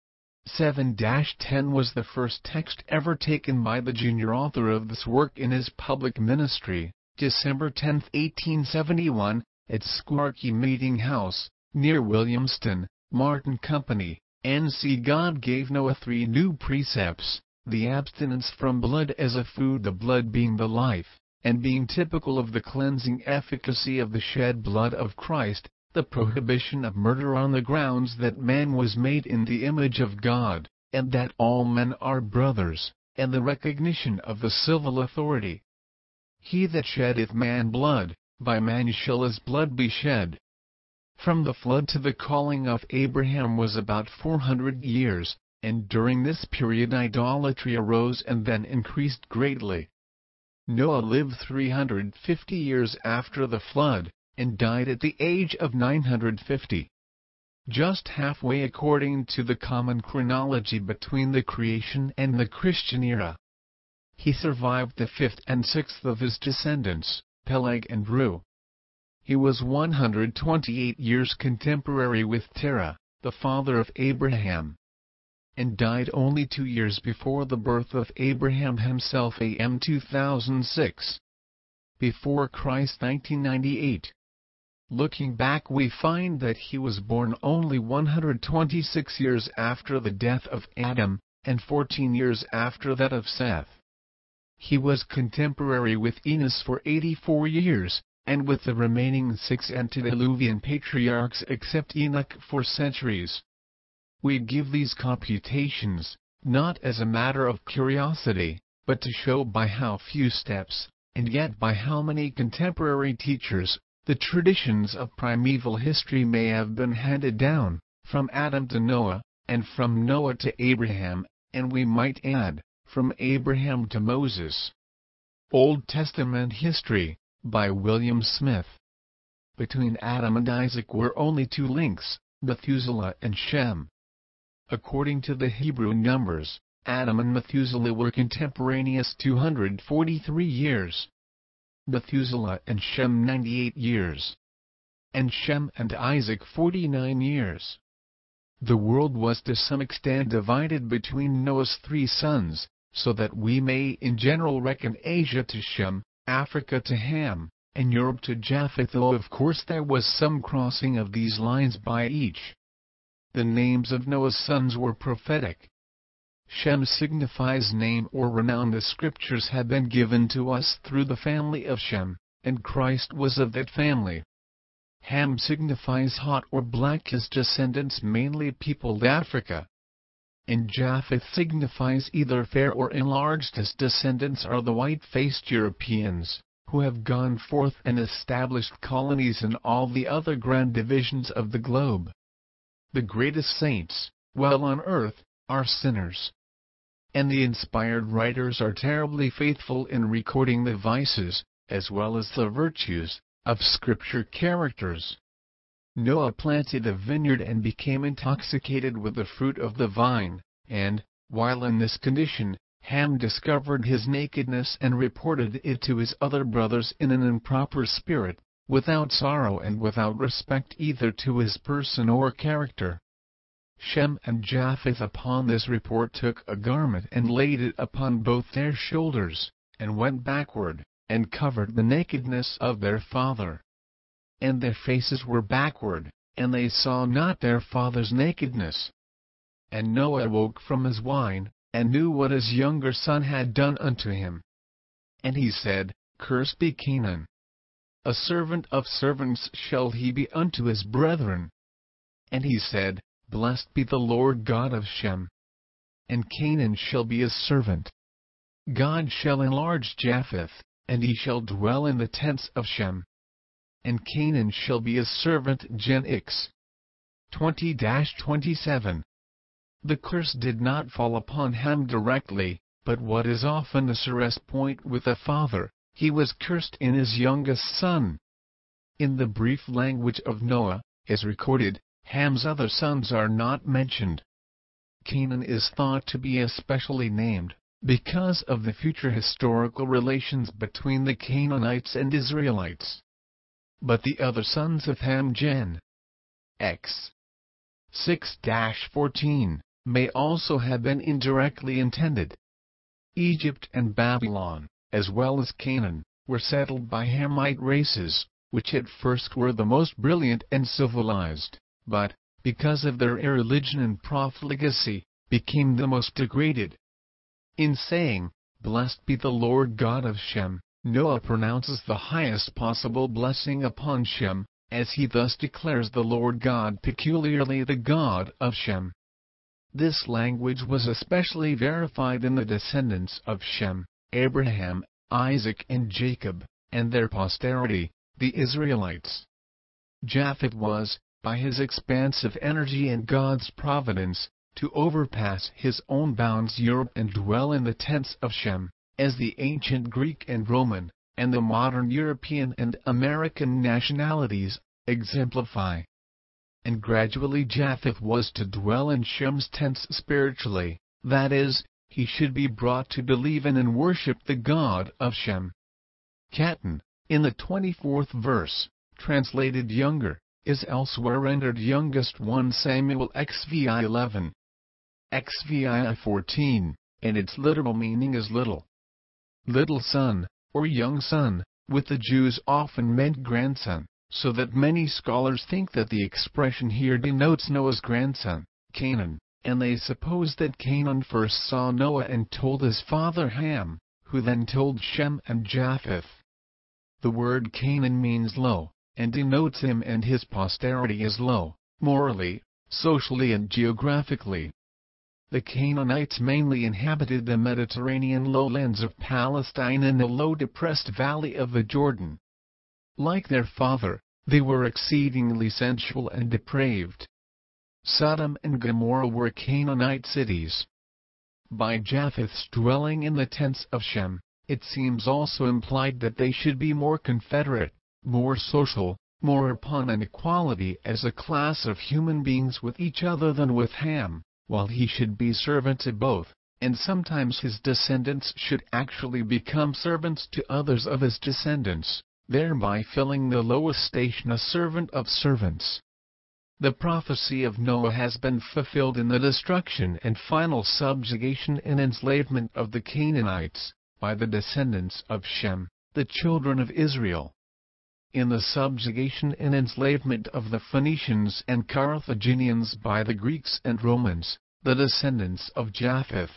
7-10 was the first text ever taken by the junior author of this work in his public ministry, December 10, 1871, at Squarky Meeting House, near Williamston, Martin Company, N.C. God gave Noah 3 new precepts, the abstinence from blood as a food, the blood being the life, and being typical of the cleansing efficacy of the shed blood of Christ, the prohibition of murder on the grounds that man was made in the image of God, and that all men are brothers, and the recognition of the civil authority. He that sheddeth man blood, by man shall his blood be shed. From the flood to the calling of Abraham was about 400 years, and during this period idolatry arose and then increased greatly. Noah lived 350 years after the flood, and died at the age of 950. Just halfway according to the common chronology between the creation and the Christian era. He survived the 5th and 6th of his descendants, Peleg and Reu. He was 128 years contemporary with Terah, the father of Abraham, and died only 2 years before the birth of Abraham himself, AM 2006. Before Christ 1998. Looking back, we find that he was born only 126 years after the death of Adam, and 14 years after that of Seth. He was contemporary with Enos for 84 years, and with the remaining 6 antediluvian patriarchs except Enoch for centuries. We give these computations, not as a matter of curiosity, but to show by how few steps, and yet by how many contemporary teachers, the traditions of primeval history may have been handed down, from Adam to Noah, and from Noah to Abraham, and we might add, from Abraham to Moses. Old Testament History, by William Smith. Between Adam and Isaac were only 2 links, Methuselah and Shem. According to the Hebrew numbers, Adam and Methuselah were contemporaneous 243 years. Methuselah and Shem 98 years. And Shem and Isaac 49 years. The world was to some extent divided between Noah's three sons, so that we may in general reckon Asia to Shem, Africa to Ham, and Europe to Japheth, though of course there was some crossing of these lines by each. The names of Noah's sons were prophetic. Shem signifies name or renown. The scriptures had been given to us through the family of Shem, and Christ was of that family. Ham signifies hot or black, his descendants mainly peopled Africa. And Japheth signifies either fair or enlarged, his descendants are the white-faced Europeans, who have gone forth and established colonies in all the other grand divisions of the globe. The greatest saints, while on earth, are sinners. And the inspired writers are terribly faithful in recording the vices, as well as the virtues, of Scripture characters. Noah planted a vineyard and became intoxicated with the fruit of the vine, and, while in this condition, Ham discovered his nakedness and reported it to his other brothers in an improper spirit, without sorrow and without respect either to his person or character. Shem and Japheth upon this report took a garment and laid it upon both their shoulders, and went backward, and covered the nakedness of their father. And their faces were backward, and they saw not their father's nakedness. And Noah awoke from his wine, and knew what his younger son had done unto him. And he said, Cursed be Canaan. A servant of servants shall he be unto his brethren. And he said, Blessed be the Lord God of Shem. And Canaan shall be his servant. God shall enlarge Japheth, and he shall dwell in the tents of Shem. And Canaan shall be his servant. Gen. X 20-27. The curse did not fall upon Ham directly, but what is often a surest point with a father, he was cursed in his youngest son. In the brief language of Noah, as recorded, Ham's other sons are not mentioned. Canaan is thought to be especially named, because of the future historical relations between the Canaanites and Israelites. But the other sons of Ham, Gen. X 6-14, may also have been indirectly intended. Egypt and Babylon, as well as Canaan, were settled by Hamite races, which at first were the most brilliant and civilized, but, because of their irreligion and profligacy, became the most degraded. In saying, Blessed be the Lord God of Shem, Noah pronounces the highest possible blessing upon Shem, as he thus declares the Lord God peculiarly the God of Shem. This language was especially verified in the descendants of Shem, Abraham, Isaac and Jacob, and their posterity, the Israelites. Japheth was, by his expansive energy and God's providence, to overpass his own bounds Europe and dwell in the tents of Shem, as the ancient Greek and Roman, and the modern European and American nationalities, exemplify. And gradually Japheth was to dwell in Shem's tents spiritually, that is, he should be brought to believe in and worship the God of Shem. Catan, in the 24th verse, translated younger, is elsewhere rendered youngest. 1 Samuel XVI 11. XVI 14, and its literal meaning is little. Little son, or young son, with the Jews often meant grandson, so that many scholars think that the expression here denotes Noah's grandson, Canaan, and they suppose that Canaan first saw Noah and told his father Ham, who then told Shem and Japheth. The word Canaan means low, and denotes him and his posterity as low, morally, socially and geographically. The Canaanites mainly inhabited the Mediterranean lowlands of Palestine and the low depressed valley of the Jordan. Like their father, they were exceedingly sensual and depraved. Sodom and Gomorrah were Canaanite cities. By Japheth's dwelling in the tents of Shem, it seems also implied that they should be more confederate, more social, more upon an equality as a class of human beings with each other than with Ham, while he should be servant to both, and sometimes his descendants should actually become servants to others of his descendants, thereby filling the lowest station, a servant of servants. The prophecy of Noah has been fulfilled in the destruction and final subjugation and enslavement of the Canaanites, by the descendants of Shem, the children of Israel. In the subjugation and enslavement of the Phoenicians and Carthaginians by the Greeks and Romans, the descendants of Japheth.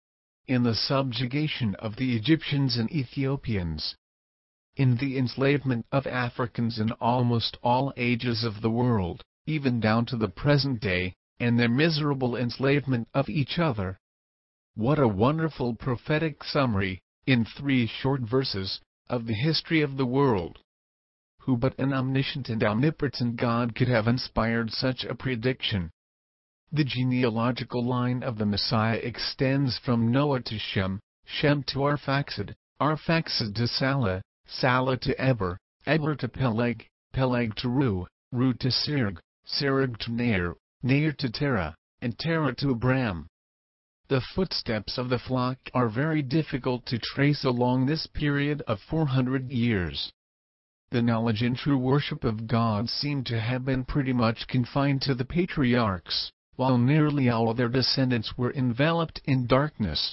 In the subjugation of the Egyptians and Ethiopians. In the enslavement of Africans in almost all ages of the world, even down to the present day, and their miserable enslavement of each other. What a wonderful prophetic summary, in 3 short verses, of the history of the world! Who but an omniscient and omnipotent God could have inspired such a prediction? The genealogical line of the Messiah extends from Noah to Shem, Shem to Arphaxad, Arphaxad to Salah, Salah to Eber, Eber to Peleg, Peleg to Ru, Ru to Serug, Serug to Nair, Nair to Terah, and Terah to Abram. The footsteps of the flock are very difficult to trace along this period of 400 years. The knowledge and true worship of God seem to have been pretty much confined to the patriarchs, while nearly all their descendants were enveloped in darkness.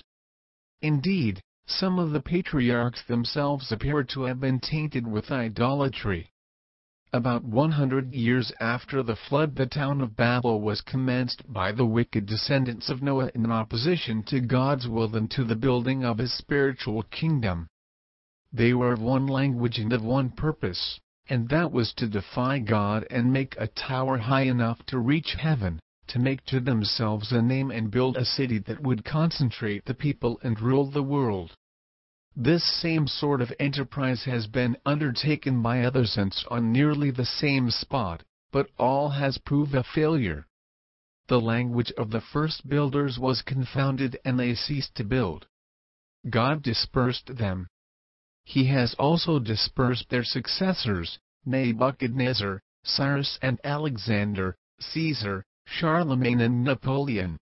Indeed, some of the patriarchs themselves appear to have been tainted with idolatry. About 100 years after the flood, the town of Babel was commenced by the wicked descendants of Noah in opposition to God's will and to the building of his spiritual kingdom. They were of one language and of one purpose, and that was to defy God and make a tower high enough to reach heaven, to make to themselves a name and build a city that would concentrate the people and rule the world. This same sort of enterprise has been undertaken by others since on nearly the same spot, but all has proved a failure. The language of the first builders was confounded and they ceased to build. God dispersed them. He has also dispersed their successors, Nebuchadnezzar, Cyrus and Alexander, Caesar, Charlemagne and Napoleon.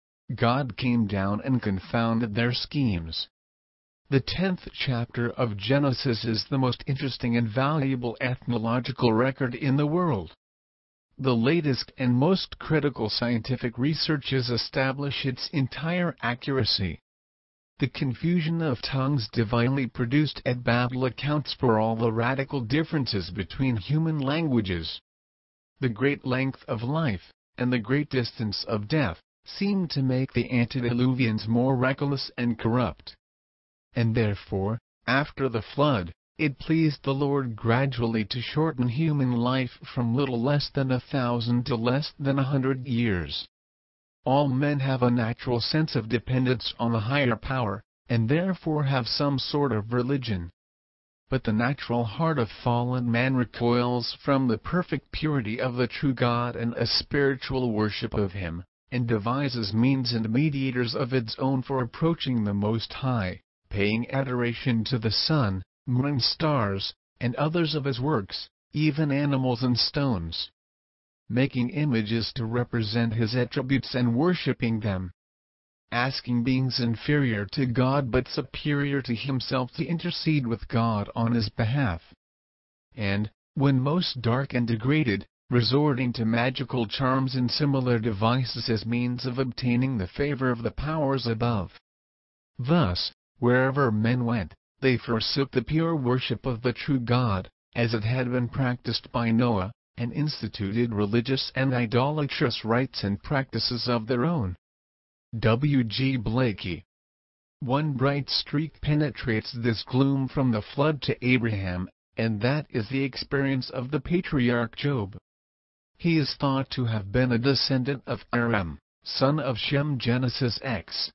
God came down and confounded their schemes. The 10th chapter of Genesis is the most interesting and valuable ethnological record in the world. The latest and most critical scientific researches establish its entire accuracy. The confusion of tongues divinely produced at Babel accounts for all the radical differences between human languages. The great length of life, and the great distance of death, seem to make the antediluvians more reckless and corrupt. And therefore, after the flood, it pleased the Lord gradually to shorten human life from little less than 1,000 to less than 100 years. All men have a natural sense of dependence on the higher power, and therefore have some sort of religion. But the natural heart of fallen man recoils from the perfect purity of the true God and a spiritual worship of Him, and devises means and mediators of its own for approaching the Most High, paying adoration to the sun, moon, stars, and others of His works, even animals and stones. Making images to represent His attributes and worshipping them. Asking beings inferior to God but superior to Himself to intercede with God on His behalf. And, when most dark and degraded, resorting to magical charms and similar devices as means of obtaining the favor of the powers above. Thus, wherever men went, they forsook the pure worship of the true God, as it had been practiced by Noah, and instituted religious and idolatrous rites and practices of their own. W. G. Blakey. One bright streak penetrates this gloom from the flood to Abraham, and that is the experience of the patriarch Job. He is thought to have been a descendant of Aram, son of Shem. Genesis X.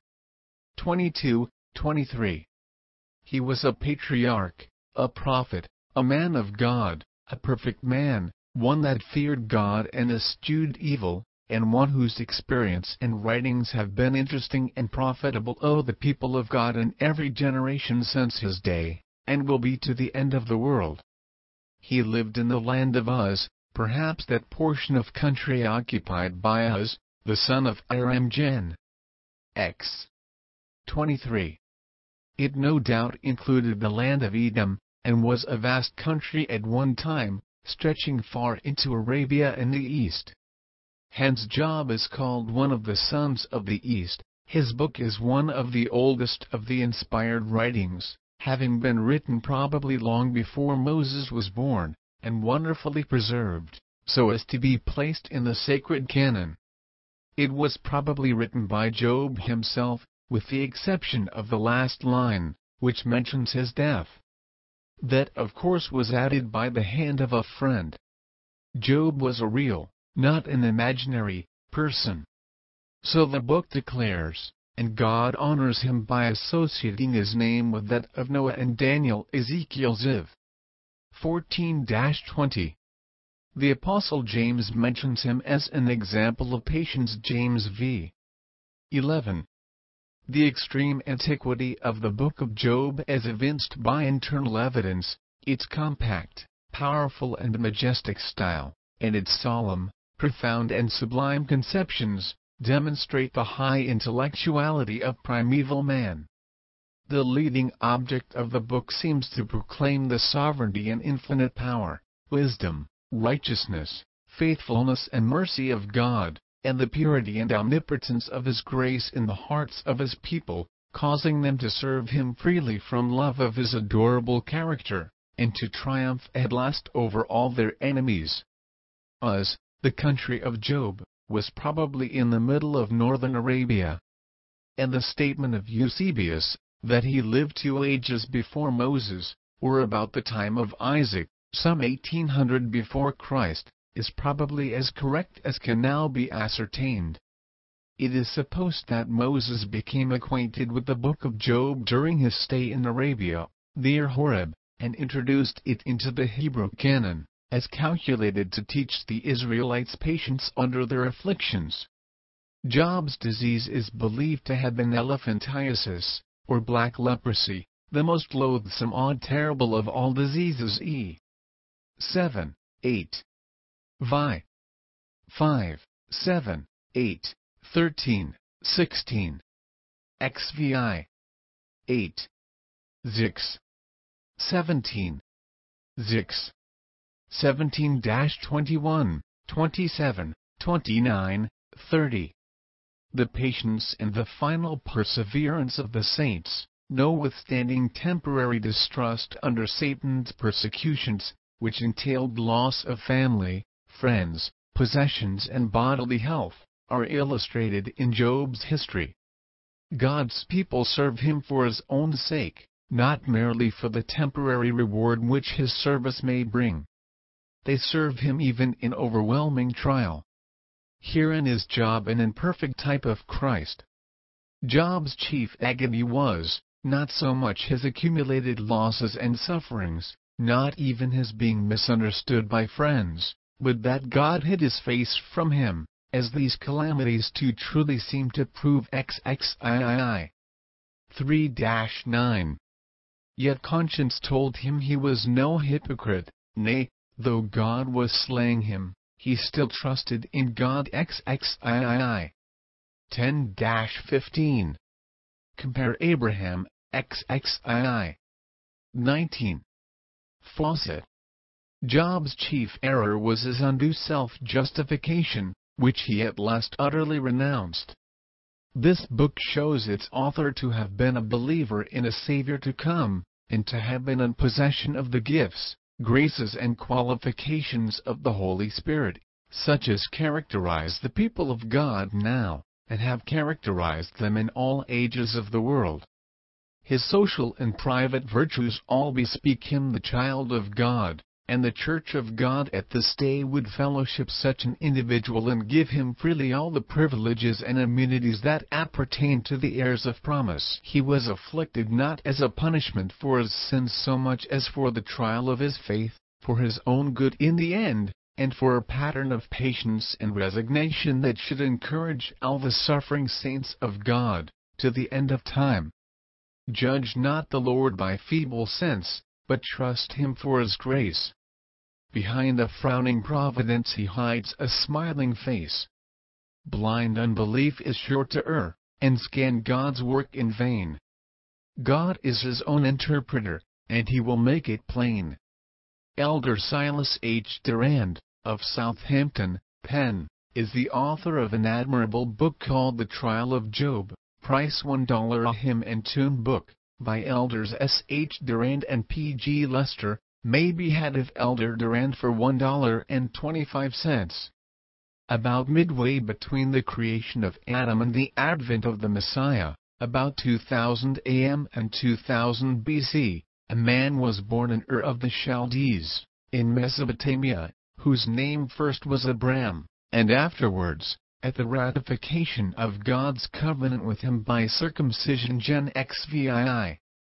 22:23. He was a patriarch, a prophet, a man of God, a perfect man, one that feared God and eschewed evil, and one whose experience and writings have been interesting and profitable to the people of God in every generation since his day, and will be to the end of the world. He lived in the land of Uz, perhaps that portion of country occupied by Uz, the son of Aram Gen. X. 23. It no doubt included the land of Edom, and was a vast country at one time, stretching far into Arabia in the east. Hence Job is called one of the sons of the East. His book is one of the oldest of the inspired writings, having been written probably long before Moses was born, and wonderfully preserved, so as to be placed in the sacred canon. It was probably written by Job himself, with the exception of the last line, which mentions his death. That of course was added by the hand of a friend. Job was a real, not an imaginary, person. So the book declares, and God honors him by associating his name with that of Noah and Daniel. Ezekiel Ziv. 14-20. The Apostle James mentions him as an example of patience. James v. 11. The extreme antiquity of the book of Job as evinced by internal evidence, its compact, powerful and majestic style, and its solemn, profound and sublime conceptions, demonstrate the high intellectuality of primeval man. The leading object of the book seems to proclaim the sovereignty and infinite power, wisdom, righteousness, faithfulness and mercy of God, and the purity and omnipotence of His grace in the hearts of His people, causing them to serve Him freely from love of His adorable character, and to triumph at last over all their enemies. Uz, the country of Job, was probably in the middle of northern Arabia. And the statement of Eusebius, that he lived 2 ages before Moses, or about the time of Isaac, some 1800 before Christ, is probably as correct as can now be ascertained. It is supposed that Moses became acquainted with the book of Job during his stay in Arabia, near Horeb, and introduced it into the Hebrew canon, as calculated to teach the Israelites patience under their afflictions. Job's disease is believed to have been elephantiasis, or black leprosy, the most loathsome and terrible of all diseases. 7, 8. Vi. 5, 7, 8, 13, 16. XVI. 8. 6. 17. 6. 17-21, 27, 29, 30. The patience and the final perseverance of the saints, notwithstanding temporary distrust under Satan's persecutions, which entailed loss of family, friends, possessions and bodily health, are illustrated in Job's history. God's people serve him for his own sake, not merely for the temporary reward which his service may bring. They serve him even in overwhelming trial. Herein is Job an imperfect type of Christ. Job's chief agony was, not so much his accumulated losses and sufferings, not even his being misunderstood by friends, but that God hid his face from him, as these calamities too truly seem to prove. XXIII. 3-9. Yet conscience told him he was no hypocrite, nay, though God was slaying him, he still trusted in God. XXIII. 10-15. Compare Abraham. XXIII. 19. Fawcett. Job's chief error was his undue self-justification, which he at last utterly renounced. This book shows its author to have been a believer in a Savior to come, and to have been in possession of the gifts, graces and qualifications of the Holy Spirit, such as characterize the people of God now, and have characterized them in all ages of the world. His social and private virtues all bespeak him the child of God, and the Church of God at this day would fellowship such an individual and give him freely all the privileges and immunities that appertain to the heirs of promise. He was afflicted not as a punishment for his sins so much as for the trial of his faith, for his own good in the end, and for a pattern of patience and resignation that should encourage all the suffering saints of God, to the end of time. Judge not the Lord by feeble sense, but trust him for his grace. Behind a frowning providence he hides a smiling face. Blind unbelief is sure to err, and scan God's work in vain. God is His own interpreter, and He will make it plain. Elder Silas H. Durand, of Southampton, Penn, is the author of an admirable book called The Trial of Job, price $1, a hymn and tune book, by Elders S. H. Durand and P. G. Lester, may be had of Elder Durand for $1.25. About midway between the creation of Adam and the advent of the Messiah, about 2000 AM and 2000 BC, a man was born in Ur of the Chaldees, in Mesopotamia, whose name first was Abram, and afterwards, at the ratification of God's covenant with him by circumcision Gen XVII.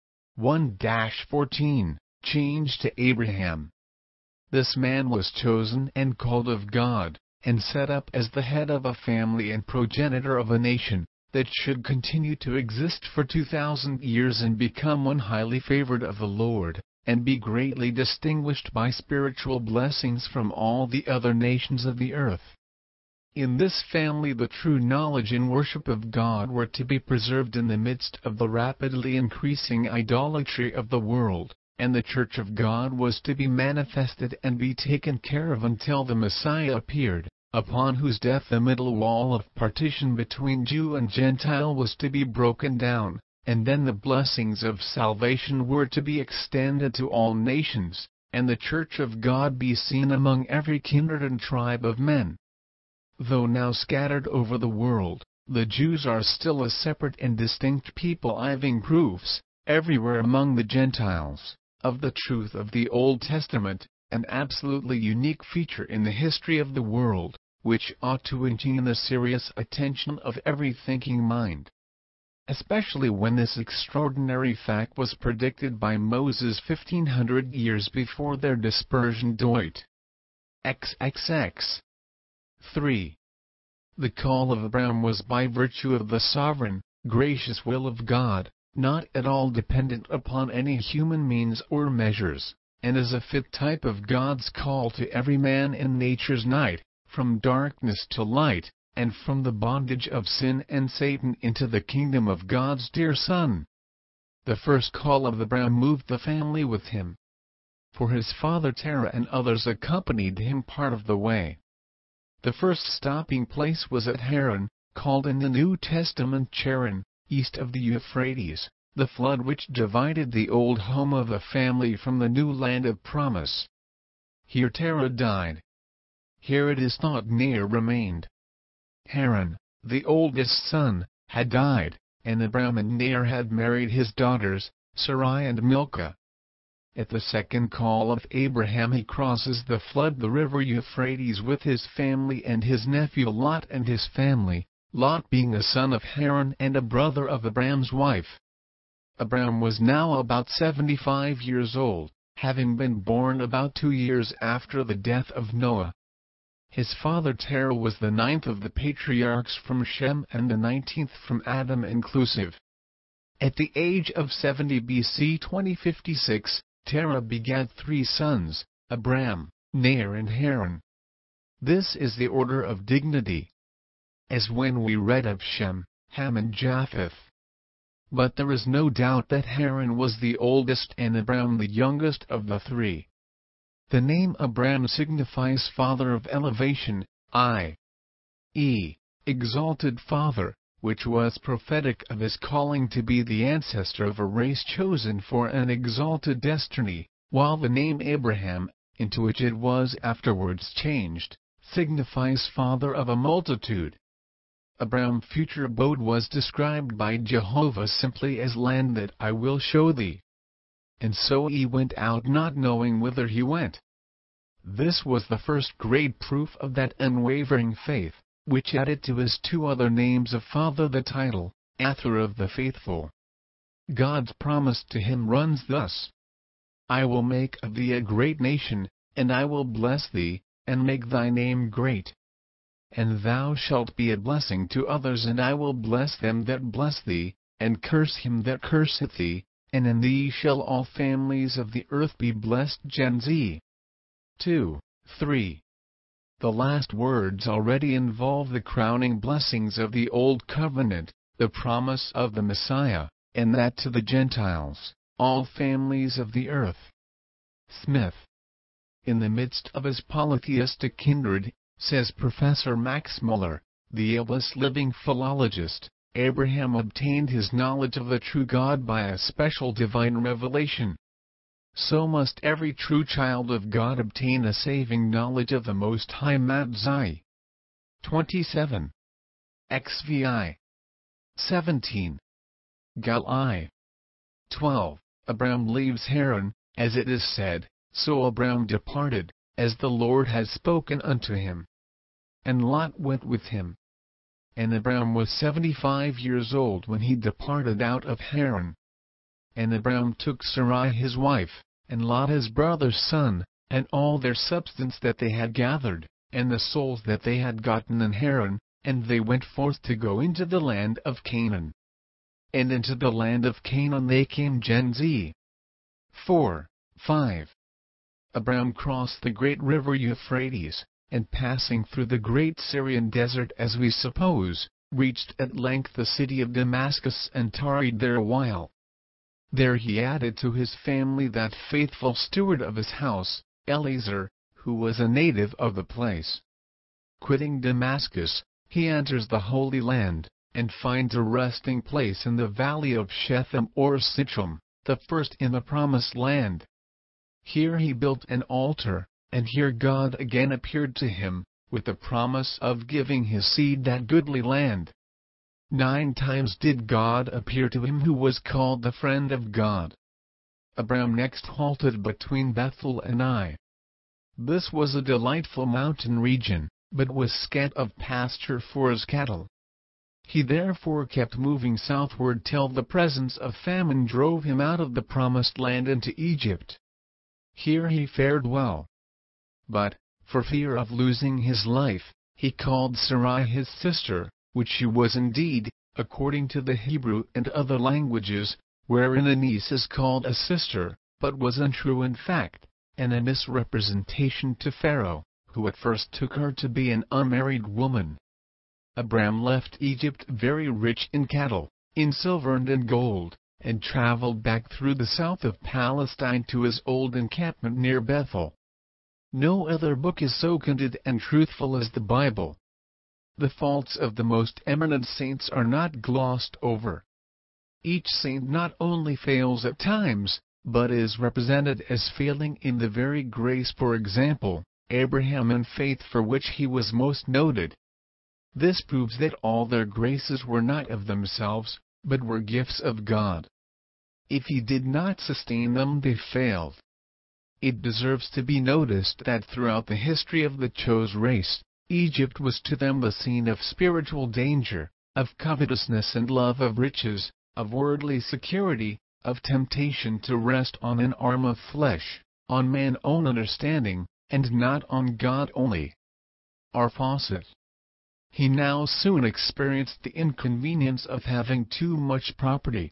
1-14, changed to Abraham. This man was chosen and called of God, and set up as the head of a family and progenitor of a nation, that should continue to exist for 2,000 years and become one highly favored of the Lord, and be greatly distinguished by spiritual blessings from all the other nations of the earth. In this family the true knowledge and worship of God were to be preserved in the midst of the rapidly increasing idolatry of the world, and the Church of God was to be manifested and be taken care of until the Messiah appeared, upon whose death the middle wall of partition between Jew and Gentile was to be broken down, and then the blessings of salvation were to be extended to all nations, and the Church of God be seen among every kindred and tribe of men. Though now scattered over the world, the Jews are still a separate and distinct people, having proofs, everywhere among the Gentiles, of the truth of the Old Testament, an absolutely unique feature in the history of the world, which ought to engage the serious attention of every thinking mind. Especially when this extraordinary fact was predicted by Moses 1500 years before their dispersion. Deutt. XXX. 3. The call of Abraham was by virtue of the sovereign, gracious will of God, not at all dependent upon any human means or measures, and is a fit type of God's call to every man in nature's night, from darkness to light, and from the bondage of sin and Satan into the kingdom of God's dear Son. The first call of Abraham moved the family with him, for his father Terah and others accompanied him part of the way. The first stopping place was at Haran, called in the New Testament Charan, east of the Euphrates, the flood which divided the old home of the family from the new land of promise. Here Terah died. Here it is thought Ner remained. Haran, the oldest son, had died, and Abraham and Ner had married his daughters, Sarai and Milcah. At the second call of Abraham he crosses the flood, the river Euphrates, with his family and his nephew Lot and his family, Lot being a son of Haran and a brother of Abraham's wife. Abraham was now about 75 years old, having been born about 2 years after the death of Noah. His father Terah was the 9th of the patriarchs from Shem and the 19th from Adam inclusive. At the age of 70 BC 2056, Terah begat 3 sons, Abram, Ner and Haran. This is the order of dignity, as when we read of Shem, Ham and Japheth. But there is no doubt that Haran was the oldest and Abram the youngest of the 3. The name Abram signifies father of elevation, i.e., exalted father, which was prophetic of his calling to be the ancestor of a race chosen for an exalted destiny, while the name Abraham, into which it was afterwards changed, signifies father of a multitude. Abraham's future abode was described by Jehovah simply as land that I will show thee. And so he went out not knowing whither he went. This was the first great proof of that unwavering faith, which added to his 2 other names of father the title, Author of the Faithful. God's promise to him runs thus: I will make of thee a great nation, and I will bless thee, and make thy name great. And thou shalt be a blessing to others, and I will bless them that bless thee, and curse him that curseth thee, and in thee shall all families of the earth be blessed. Gen Z. 2, 3. The last words already involve the crowning blessings of the Old Covenant, the promise of the Messiah, and that to the Gentiles, all families of the earth. Smith. In the midst of his polytheistic kindred, says Professor Max Muller, the ablest living philologist, Abraham obtained his knowledge of the true God by a special divine revelation. So must every true child of God obtain a saving knowledge of the Most High Matzai. 27. XVI. 17. Gal 12. Abram leaves Haran, as it is said, so Abram departed, as the Lord had spoken unto him. And Lot went with him. And Abram was 75 years old when he departed out of Haran. And Abram took Sarai his wife, and Lot his brother's son, and all their substance that they had gathered, and the souls that they had gotten in Haran, and they went forth to go into the land of Canaan. And into the land of Canaan they came Gen Z. 4. 5. Abram crossed the great river Euphrates, and passing through the great Syrian desert as we suppose, reached at length the city of Damascus and tarried there a while. There he added to his family that faithful steward of his house, Eleazar, who was a native of the place. Quitting Damascus, he enters the Holy Land, and finds a resting place in the valley of Shechem or Sichem, the first in the Promised Land. Here he built an altar, and here God again appeared to him, with the promise of giving his seed that goodly land. 9 times did God appear to him who was called the friend of God. Abram next halted between Bethel and Ai. This was a delightful mountain region, but was scant of pasture for his cattle. He therefore kept moving southward till the presence of famine drove him out of the Promised Land into Egypt. Here he fared well. But, for fear of losing his life, he called Sarai his sister, which she was indeed, according to the Hebrew and other languages, wherein a niece is called a sister, but was untrue in fact, and a misrepresentation to Pharaoh, who at first took her to be an unmarried woman. Abram left Egypt very rich in cattle, in silver and in gold, and traveled back through the south of Palestine to his old encampment near Bethel. No other book is so candid and truthful as the Bible. The faults of the most eminent saints are not glossed over. Each saint not only fails at times, but is represented as failing in the very grace, for example, Abraham in faith, for which he was most noted. This proves that all their graces were not of themselves, but were gifts of God. If he did not sustain them, they failed. It deserves to be noticed that throughout the history of the Chose race, Egypt was to them the scene of spiritual danger, of covetousness and love of riches, of worldly security, of temptation to rest on an arm of flesh, on man's own understanding, and not on God only. Our Fawcett. He now soon experienced the inconvenience of having too much property.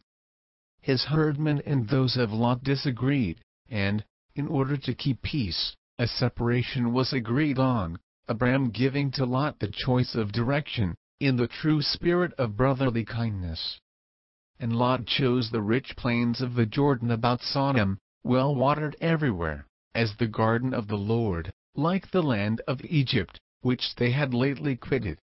His herdmen and those of Lot disagreed, and, in order to keep peace, a separation was agreed on, Abram giving to Lot the choice of direction, in the true spirit of brotherly kindness. And Lot chose the rich plains of the Jordan about Sodom, well watered everywhere, as the garden of the Lord, like the land of Egypt, which they had lately quitted.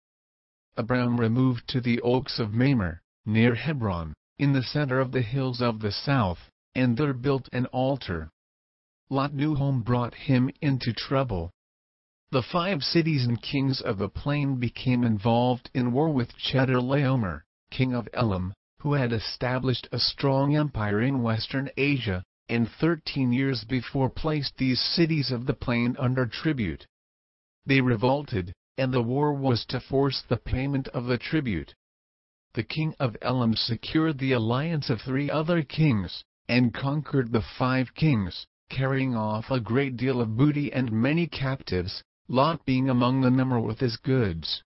Abram removed to the oaks of Mamre, near Hebron, in the center of the hills of the south, and there built an altar. Lot's new home brought him into trouble. The 5 cities and kings of the plain became involved in war with Chedorlaomer, king of Elam, who had established a strong empire in western Asia, and 13 years before placed these cities of the plain under tribute. They revolted, and the war was to force the payment of the tribute. The king of Elam secured the alliance of 3 other kings, and conquered the 5 kings, carrying off a great deal of booty and many captives, Lot being among the number with his goods.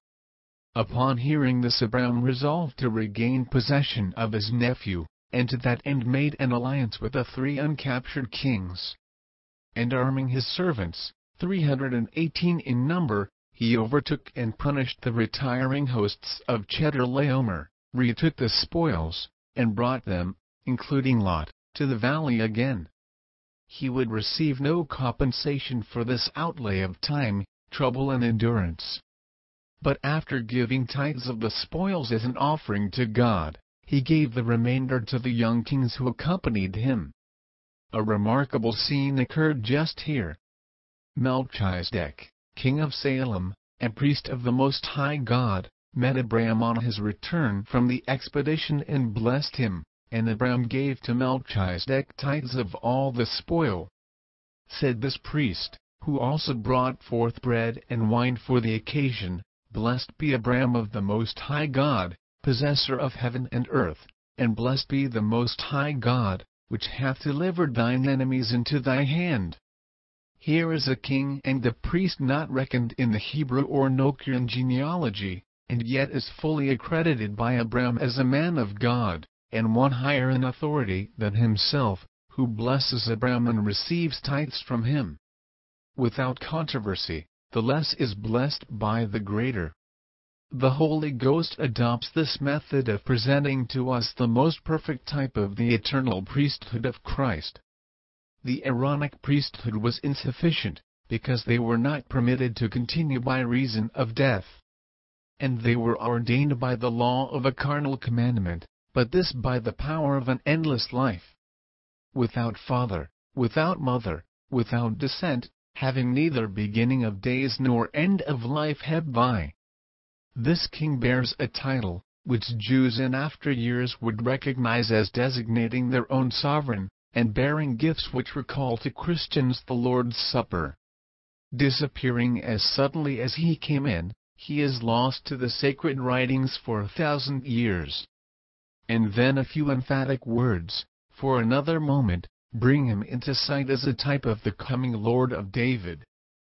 Upon hearing this, Abram resolved to regain possession of his nephew, and to that end made an alliance with the 3 uncaptured kings. And arming his servants, 318 in number, He overtook and punished the retiring hosts of Chedorlaomer, retook the spoils, and brought them, including Lot, to the valley again. He would receive no compensation for this outlay of time, trouble and endurance. But after giving tithes of the spoils as an offering to God, he gave the remainder to the young kings who accompanied him. A remarkable scene occurred just here. Melchizedek, king of Salem, and priest of the Most High God, met Abraham on his return from the expedition and blessed him, and Abraham gave to Melchizedek tithes of all the spoil. Said this priest, who also brought forth bread and wine for the occasion, "Blessed be Abraham of the Most High God, possessor of heaven and earth, and blessed be the Most High God, which hath delivered thine enemies into thy hand." Here is a king and a priest not reckoned in the Hebrew or Enochian genealogy, and yet is fully accredited by Abraham as a man of God, and one higher in authority than himself, who blesses Abraham and receives tithes from him. Without controversy, the less is blessed by the greater. The Holy Ghost adopts this method of presenting to us the most perfect type of the eternal priesthood of Christ. The Aaronic priesthood was insufficient, because they were not permitted to continue by reason of death. And they were ordained by the law of a carnal commandment, but this by the power of an endless life. Without father, without mother, without descent, having neither beginning of days nor end of life have I. This king bears a title, which Jews in after years would recognize as designating their own sovereign, and bearing gifts which recall to Christians the Lord's Supper. Disappearing as suddenly as he came in, he is lost to the sacred writings for 1,000 years. And then a few emphatic words, for another moment, bring him into sight as a type of the coming Lord of David.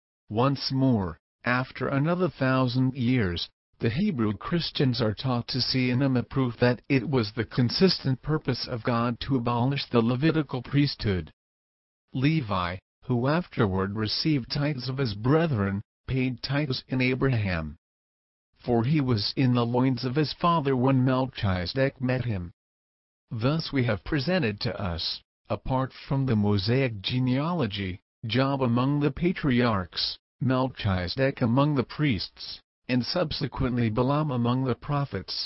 Once more, after another 1,000 years, the Hebrew Christians are taught to see in him a proof that it was the consistent purpose of God to abolish the Levitical priesthood. Levi, who afterward received tithes of his brethren, paid tithes in Abraham. For he was in the loins of his father when Melchizedek met him. Thus we have presented to us, apart from the Mosaic genealogy, Job among the patriarchs, Melchizedek among the priests, and subsequently Balaam among the prophets.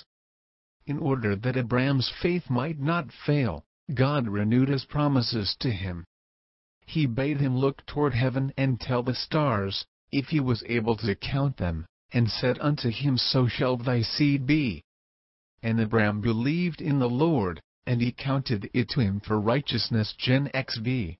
In order that Abraham's faith might not fail, God renewed his promises to him. He bade him look toward heaven and tell the stars, if he was able to count them, and said unto him, So shall thy seed be. And Abraham believed in the Lord, and he counted it to him for righteousness. Gen. XV.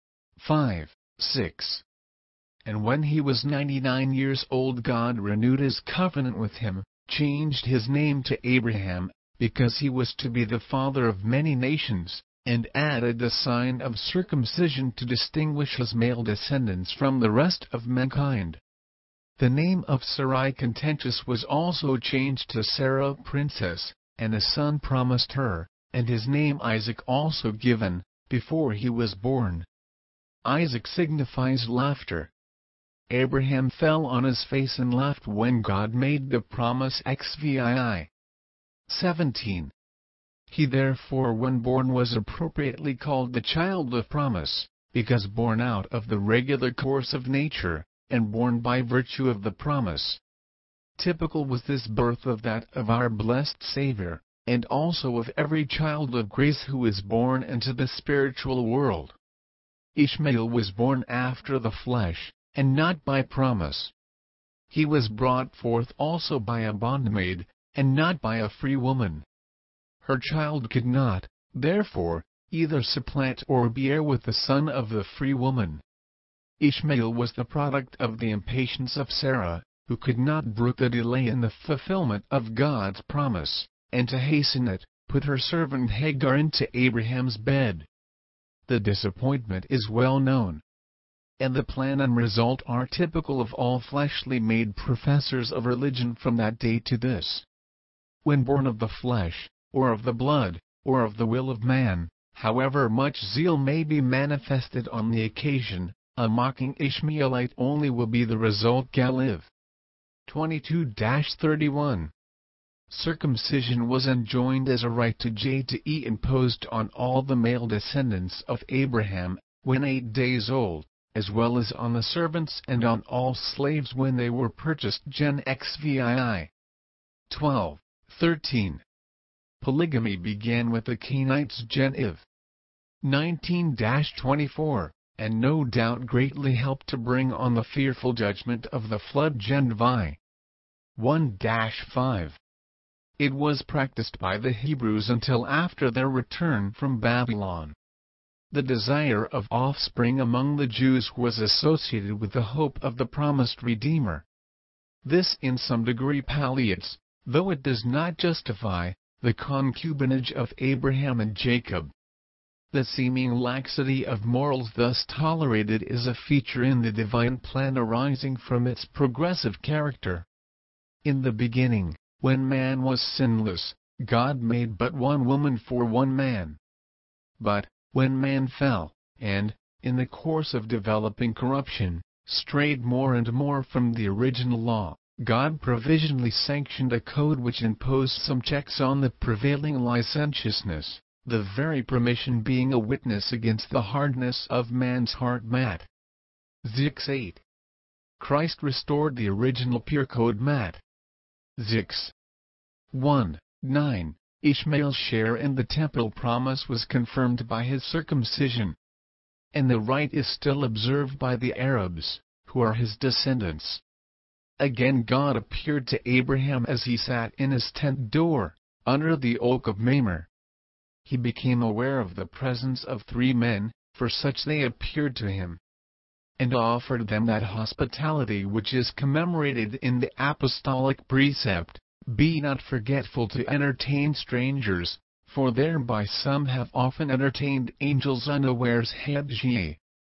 5:6. And when he was 99 years old, God renewed his covenant with him, changed his name to Abraham, because he was to be the father of many nations, and added the sign of circumcision to distinguish his male descendants from the rest of mankind. The name of Sarai contentious was also changed to Sarah princess, and a son promised her, and his name Isaac also given, before he was born. Isaac signifies laughter. Abraham fell on his face and laughed when God made the promise. XVI. 17. He therefore when born was appropriately called the child of promise, because born out of the regular course of nature, and born by virtue of the promise. Typical was this birth of that of our blessed Savior, and also of every child of grace who is born into the spiritual world. Ishmael was born after the flesh, and not by promise. He was brought forth also by a bondmaid, and not by a free woman. Her child could not, therefore, either supplant or be heir with the son of the free woman. Ishmael was the product of the impatience of Sarah, who could not brook the delay in the fulfillment of God's promise, and to hasten it, put her servant Hagar into Abraham's bed. The disappointment is well known, and the plan and result are typical of all fleshly made professors of religion from that day to this. When born of the flesh, or of the blood, or of the will of man, however much zeal may be manifested on the occasion, a mocking Ishmaelite only will be the result. Galiv. 22-31. Circumcision was enjoined as a right to be imposed on all the male descendants of Abraham, when 8 days old, as well as on the servants and on all slaves when they were purchased. Gen. Xvii. 12:13. Polygamy began with the Canaanites. Gen. Ev. 19-24, and no doubt greatly helped to bring on the fearful judgment of the flood. Gen. Vi. 1-5. It was practiced by the Hebrews until after their return from Babylon. The desire of offspring among the Jews was associated with the hope of the promised Redeemer. This in some degree palliates, though it does not justify, the concubinage of Abraham and Jacob. The seeming laxity of morals thus tolerated is a feature in the divine plan arising from its progressive character. In the beginning, when man was sinless, God made but one woman for one man. But, when man fell, and, in the course of developing corruption, strayed more and more from the original law, God provisionally sanctioned a code which imposed some checks on the prevailing licentiousness, the very permission being a witness against the hardness of man's heart. Matt. 6:8. Christ restored the original pure code. Matt. 6:1-9. Ishmael's share in the temple promise was confirmed by his circumcision. And the rite is still observed by the Arabs, who are his descendants. Again God appeared to Abraham as he sat in his tent door, under the oak of Mamre. He became aware of the presence of 3 men, for such they appeared to him, and offered them that hospitality which is commemorated in the apostolic precept, "Be not forgetful to entertain strangers, for thereby some have often entertained angels unawares." Haggai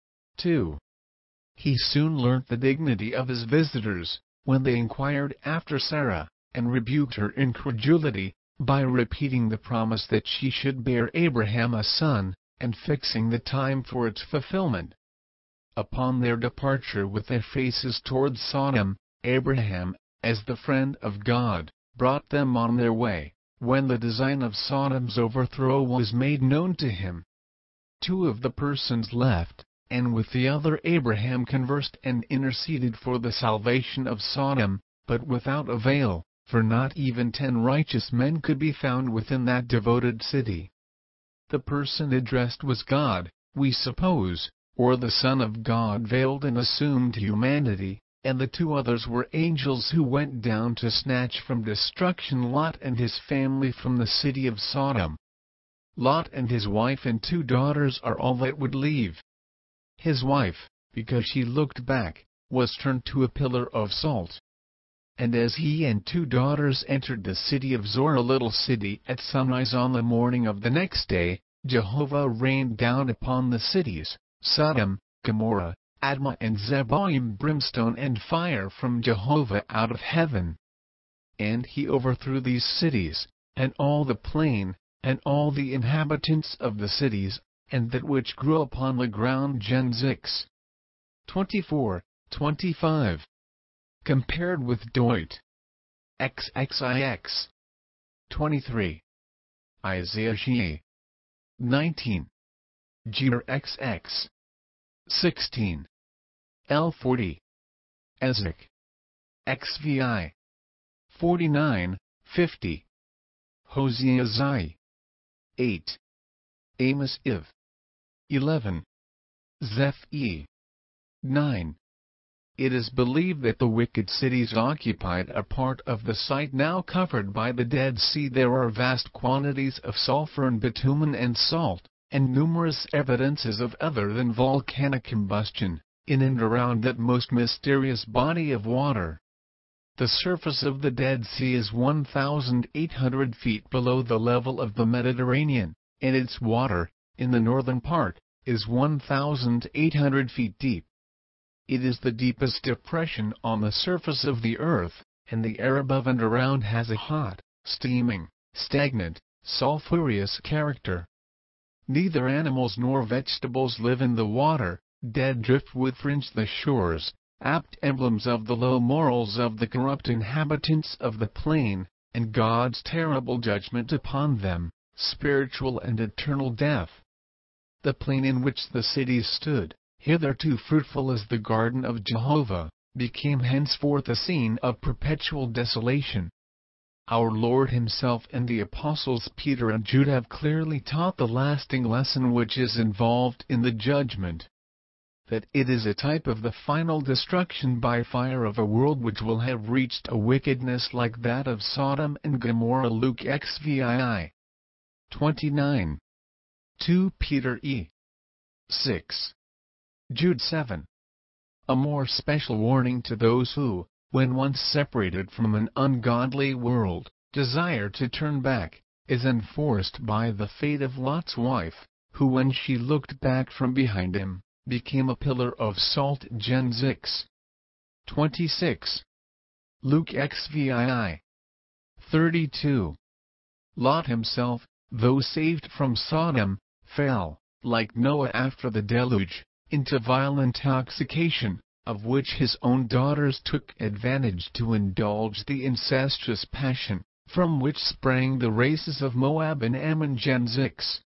2. He soon learnt the dignity of his visitors, when they inquired after Sarah, and rebuked her incredulity, by repeating the promise that she should bear Abraham a son, and fixing the time for its fulfillment. Upon their departure with their faces towards Sodom, Abraham, as the friend of God, brought them on their way, when the design of Sodom's overthrow was made known to him. 2 of the persons left, and with the other Abraham conversed and interceded for the salvation of Sodom, but without avail, for not even 10 righteous men could be found within that devoted city. The person addressed was God, we suppose, or the Son of God veiled in assumed humanity, and the 2 others were angels who went down to snatch from destruction Lot and his family from the city of Sodom. Lot and his wife and 2 daughters are all that would leave. His wife, because she looked back, was turned to a pillar of salt. And as he and 2 daughters entered the city of Zoar, a little city, at sunrise on the morning of the next day, Jehovah rained down upon the cities, Sodom, Gomorrah, Admah and Zeboim, brimstone and fire from Jehovah out of heaven. And he overthrew these cities, and all the plain, and all the inhabitants of the cities, and that which grew upon the ground. Gen. 6. 24-25. Compared with Deutt. XXIX. 23. Isaiah G. 19. Jer XX. 16. L40. Ezek. XVI. 49-50. Hosea Zai. 8. Amos Iv. 11. Zeph E. 9. It is believed that the wicked cities occupied a part of the site now covered by the Dead Sea. There are vast quantities of sulfur and bitumen and salt, and numerous evidences of other than volcanic combustion, in and around that most mysterious body of water. The surface of the Dead Sea is 1,800 feet below the level of the Mediterranean, and its water, in the northern part, is 1,800 feet deep. It is the deepest depression on the surface of the earth, and the air above and around has a hot, steaming, stagnant, sulphurous character. Neither animals nor vegetables live in the water. Dead driftwood fringe the shores, apt emblems of the low morals of the corrupt inhabitants of the plain, and God's terrible judgment upon them, spiritual and eternal death. The plain in which the city stood, hitherto fruitful as the garden of Jehovah, became henceforth a scene of perpetual desolation. Our Lord Himself and the Apostles Peter and Jude have clearly taught the lasting lesson which is involved in the judgment. That it is a type of the final destruction by fire of a world which will have reached a wickedness like that of Sodom and Gomorrah. Luke XVI. 29. 2 Peter e. 6. Jude 7. A more special warning to those who, when once separated from an ungodly world, desire to turn back, is enforced by the fate of Lot's wife, who when she looked back from behind him, became a pillar of salt. Gen 6. 26. Luke XVI. 32. Lot himself, though saved from Sodom, fell, like Noah after the deluge, into vile intoxication, of which his own daughters took advantage to indulge the incestuous passion, from which sprang the races of Moab and Ammon. Gen 6.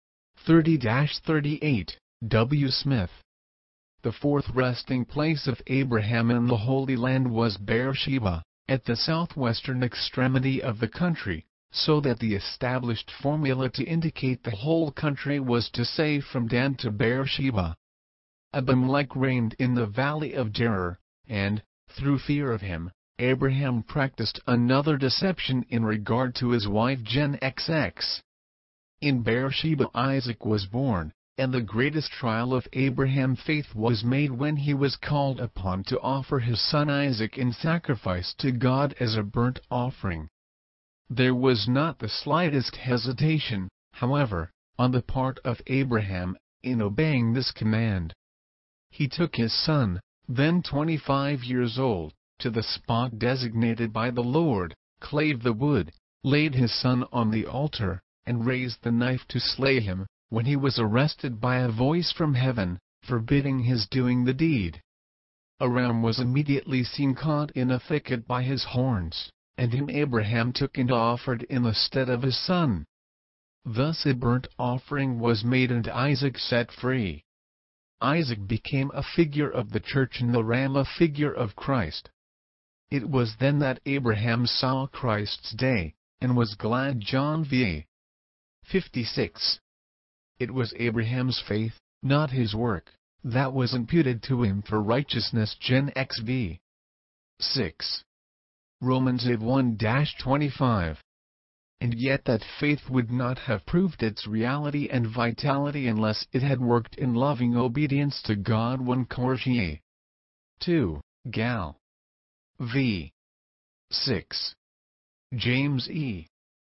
30-38. W. Smith. The fourth resting place of Abraham in the Holy Land was Beersheba, at the southwestern extremity of the country, so that the established formula to indicate the whole country was to say from Dan to Beersheba. Abimelech reigned in the valley of Gerar, and, through fear of him, Abraham practiced another deception in regard to his wife. Gen XX. In Beersheba Isaac was born, and the greatest trial of Abraham's faith was made when he was called upon to offer his son Isaac in sacrifice to God as a burnt offering. There was not the slightest hesitation, however, on the part of Abraham, in obeying this command. He took his son, then 25 years old, to the spot designated by the Lord, clave the wood, laid his son on the altar, and raised the knife to slay him, when he was arrested by a voice from heaven, forbidding his doing the deed. A ram was immediately seen caught in a thicket by his horns, and him Abraham took and offered in the stead of his son. Thus a burnt offering was made and Isaac set free. Isaac became a figure of the church and the ram a figure of Christ. It was then that Abraham saw Christ's day, and was glad. John v. 56. It was Abraham's faith, not his work, that was imputed to him for righteousness. Gen XV. 6. Romans 8:1-25. And yet that faith would not have proved its reality and vitality unless it had worked in loving obedience to God. 1 Corinthians 2. Gal. v. 6. James e.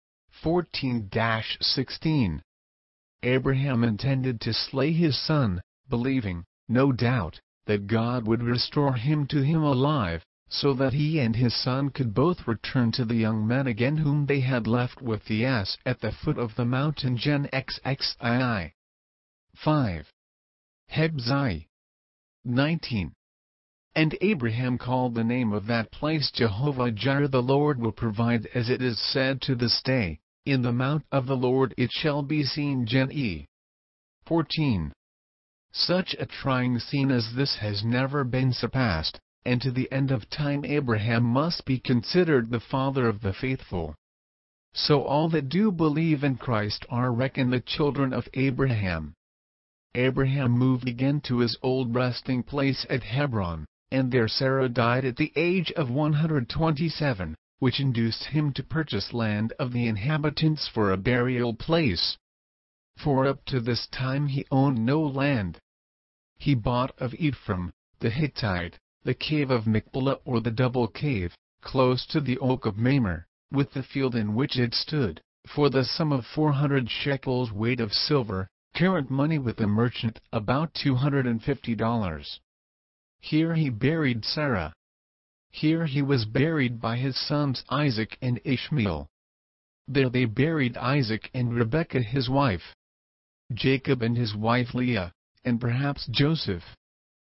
14-16. Abraham intended to slay his son, believing, no doubt, that God would restore him to him alive, so that he and his son could both return to the young men again whom they had left with the ass at the foot of the mountain. Gen XXII. 5. Hebzai. 19. And Abraham called the name of that place Jehovah Jireh, the Lord will provide, as it is said to this day, in the mount of the Lord it shall be seen. Gen E. 14. Such a trying scene as this has never been surpassed, and to the end of time Abraham must be considered the father of the faithful. So all that do believe in Christ are reckoned the children of Abraham. Abraham moved again to his old resting place at Hebron, and there Sarah died at the age of 127, which induced him to purchase land of the inhabitants for a burial place. For up to this time he owned no land. He bought of Ephraim, the Hittite, the cave of Machpelah or the double cave, close to the oak of Mamre, with the field in which it stood, for the sum of 400 shekels weight of silver, current money with the merchant about $250. Here he buried Sarah. Here he was buried by his sons Isaac and Ishmael. There they buried Isaac and Rebekah his wife, Jacob and his wife Leah, and perhaps Joseph.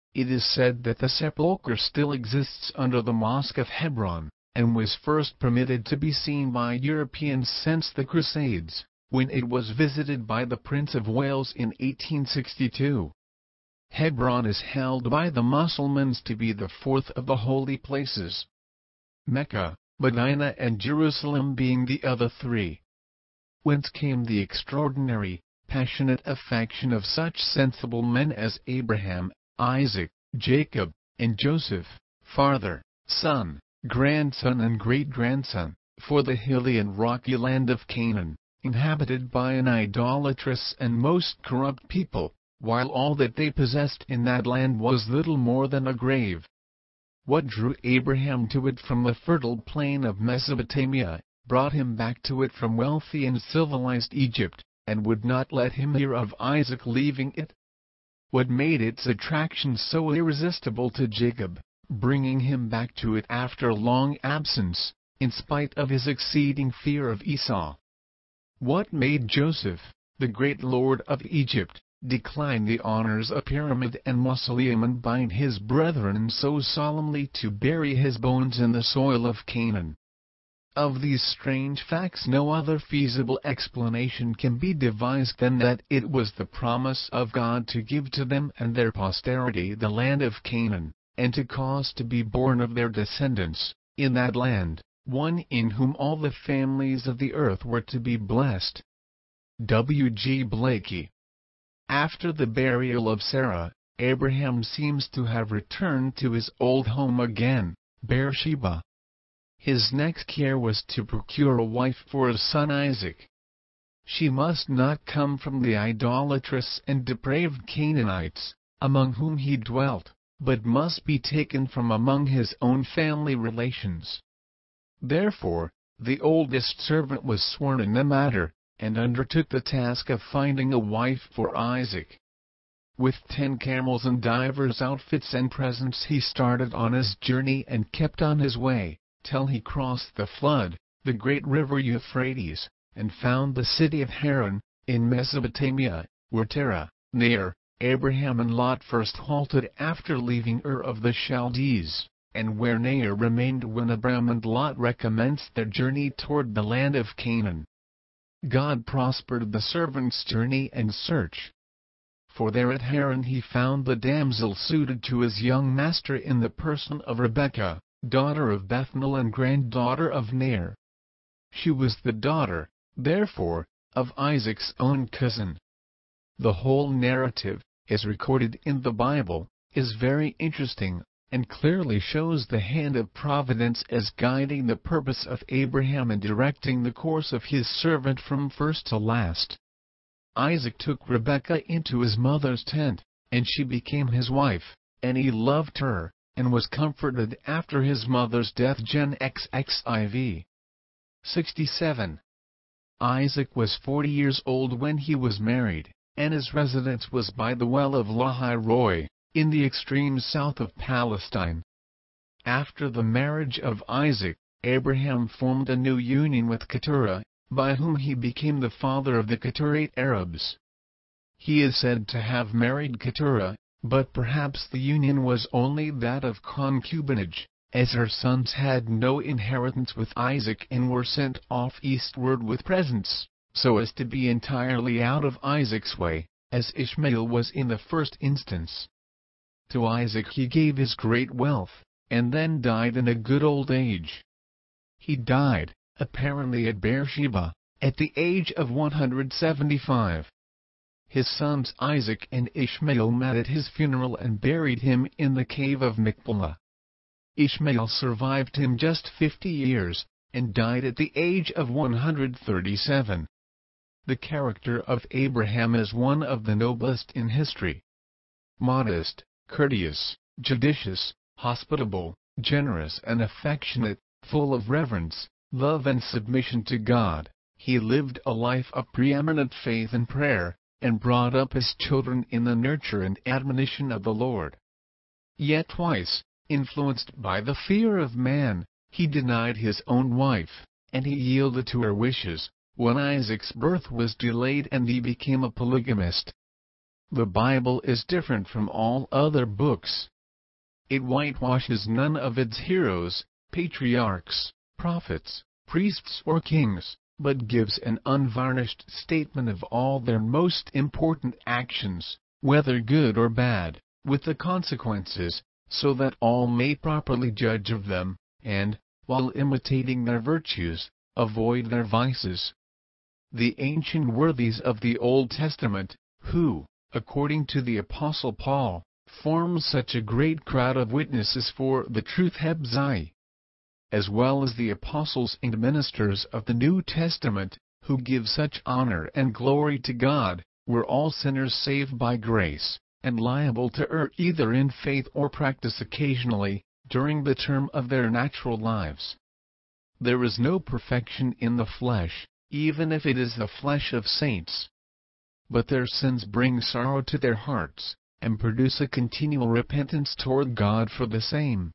It is said that the sepulchre still exists under the Mosque of Hebron, and was first permitted to be seen by Europeans since the Crusades, when it was visited by the Prince of Wales in 1862. Hebron is held by the Muslims to be the fourth of the holy places, Mecca, Medina and Jerusalem being the other three. Whence came the extraordinary, passionate affection of such sensible men as Abraham, Isaac, Jacob, and Joseph, father, son, grandson and great-grandson, for the hilly and rocky land of Canaan, inhabited by an idolatrous and most corrupt people, while all that they possessed in that land was little more than a grave. What drew Abraham to it from the fertile plain of Mesopotamia, brought him back to it from wealthy and civilized Egypt, and would not let him hear of Isaac leaving it? What made its attraction so irresistible to Jacob, bringing him back to it after long absence, in spite of his exceeding fear of Esau? What made Joseph, the great lord of Egypt, decline the honors of pyramid and mausoleum and bind his brethren so solemnly to bury his bones in the soil of Canaan? Of these strange facts no other feasible explanation can be devised than that it was the promise of God to give to them and their posterity the land of Canaan, and to cause to be born of their descendants, in that land, one in whom all the families of the earth were to be blessed. W. G. Blakey. After the burial of Sarah, Abraham seems to have returned to his old home again, Beersheba. His next care was to procure a wife for his son Isaac. She must not come from the idolatrous and depraved Canaanites, among whom he dwelt, but must be taken from among his own family relations. Therefore, the oldest servant was sworn in the matter, and undertook the task of finding a wife for Isaac. With 10 camels and divers outfits and presents he started on his journey and kept on his way, till he crossed the flood, the great river Euphrates, and found the city of Haran, in Mesopotamia, where Terah, Ner, Abraham and Lot first halted after leaving Ur of the Chaldees, and where Ner remained when Abram and Lot recommenced their journey toward the land of Canaan. God prospered the servant's journey and search. For there at Haran he found the damsel suited to his young master in the person of Rebekah, daughter of Bethuel and granddaughter of Ner. She was the daughter, therefore, of Isaac's own cousin. The whole narrative, as recorded in the Bible, is very interesting, and clearly shows the hand of Providence as guiding the purpose of Abraham and directing the course of his servant from first to last. Isaac took Rebekah into his mother's tent, and she became his wife, and he loved her, and was comforted after his mother's death. Gen. XXIV. 67. Isaac was 40 years old when he was married, and his residence was by the well of Lahai-Roi, in the extreme south of Palestine. After the marriage of Isaac, Abraham formed a new union with Keturah, by whom he became the father of the Keturite Arabs. He is said to have married Keturah, but perhaps the union was only that of concubinage, as her sons had no inheritance with Isaac and were sent off eastward with presents, so as to be entirely out of Isaac's way, as Ishmael was in the first instance. To Isaac he gave his great wealth, and then died in a good old age. He died, apparently at Beersheba, at the age of 175. His sons Isaac and Ishmael met at his funeral and buried him in the cave of Machpelah. Ishmael survived him just 50 years, and died at the age of 137. The character of Abraham is one of the noblest in history. Modest, courteous, judicious, hospitable, generous and affectionate, full of reverence, love and submission to God, he lived a life of preeminent faith and prayer, and brought up his children in the nurture and admonition of the Lord. Yet twice, influenced by the fear of man, he denied his own wife, and he yielded to her wishes, when Isaac's birth was delayed and he became a polygamist. The Bible is different from all other books. It whitewashes none of its heroes, patriarchs, prophets, priests or kings, but gives an unvarnished statement of all their most important actions, whether good or bad, with the consequences, so that all may properly judge of them, and, while imitating their virtues, avoid their vices. The ancient worthies of the Old Testament, who, according to the Apostle Paul, form such a great crowd of witnesses for the truth Hebzai, as well as the apostles and ministers of the New Testament, who give such honor and glory to God, were all sinners saved by grace, and liable to err either in faith or practice occasionally, during the term of their natural lives. There is no perfection in the flesh, even if it is the flesh of saints. But their sins bring sorrow to their hearts, and produce a continual repentance toward God for the same.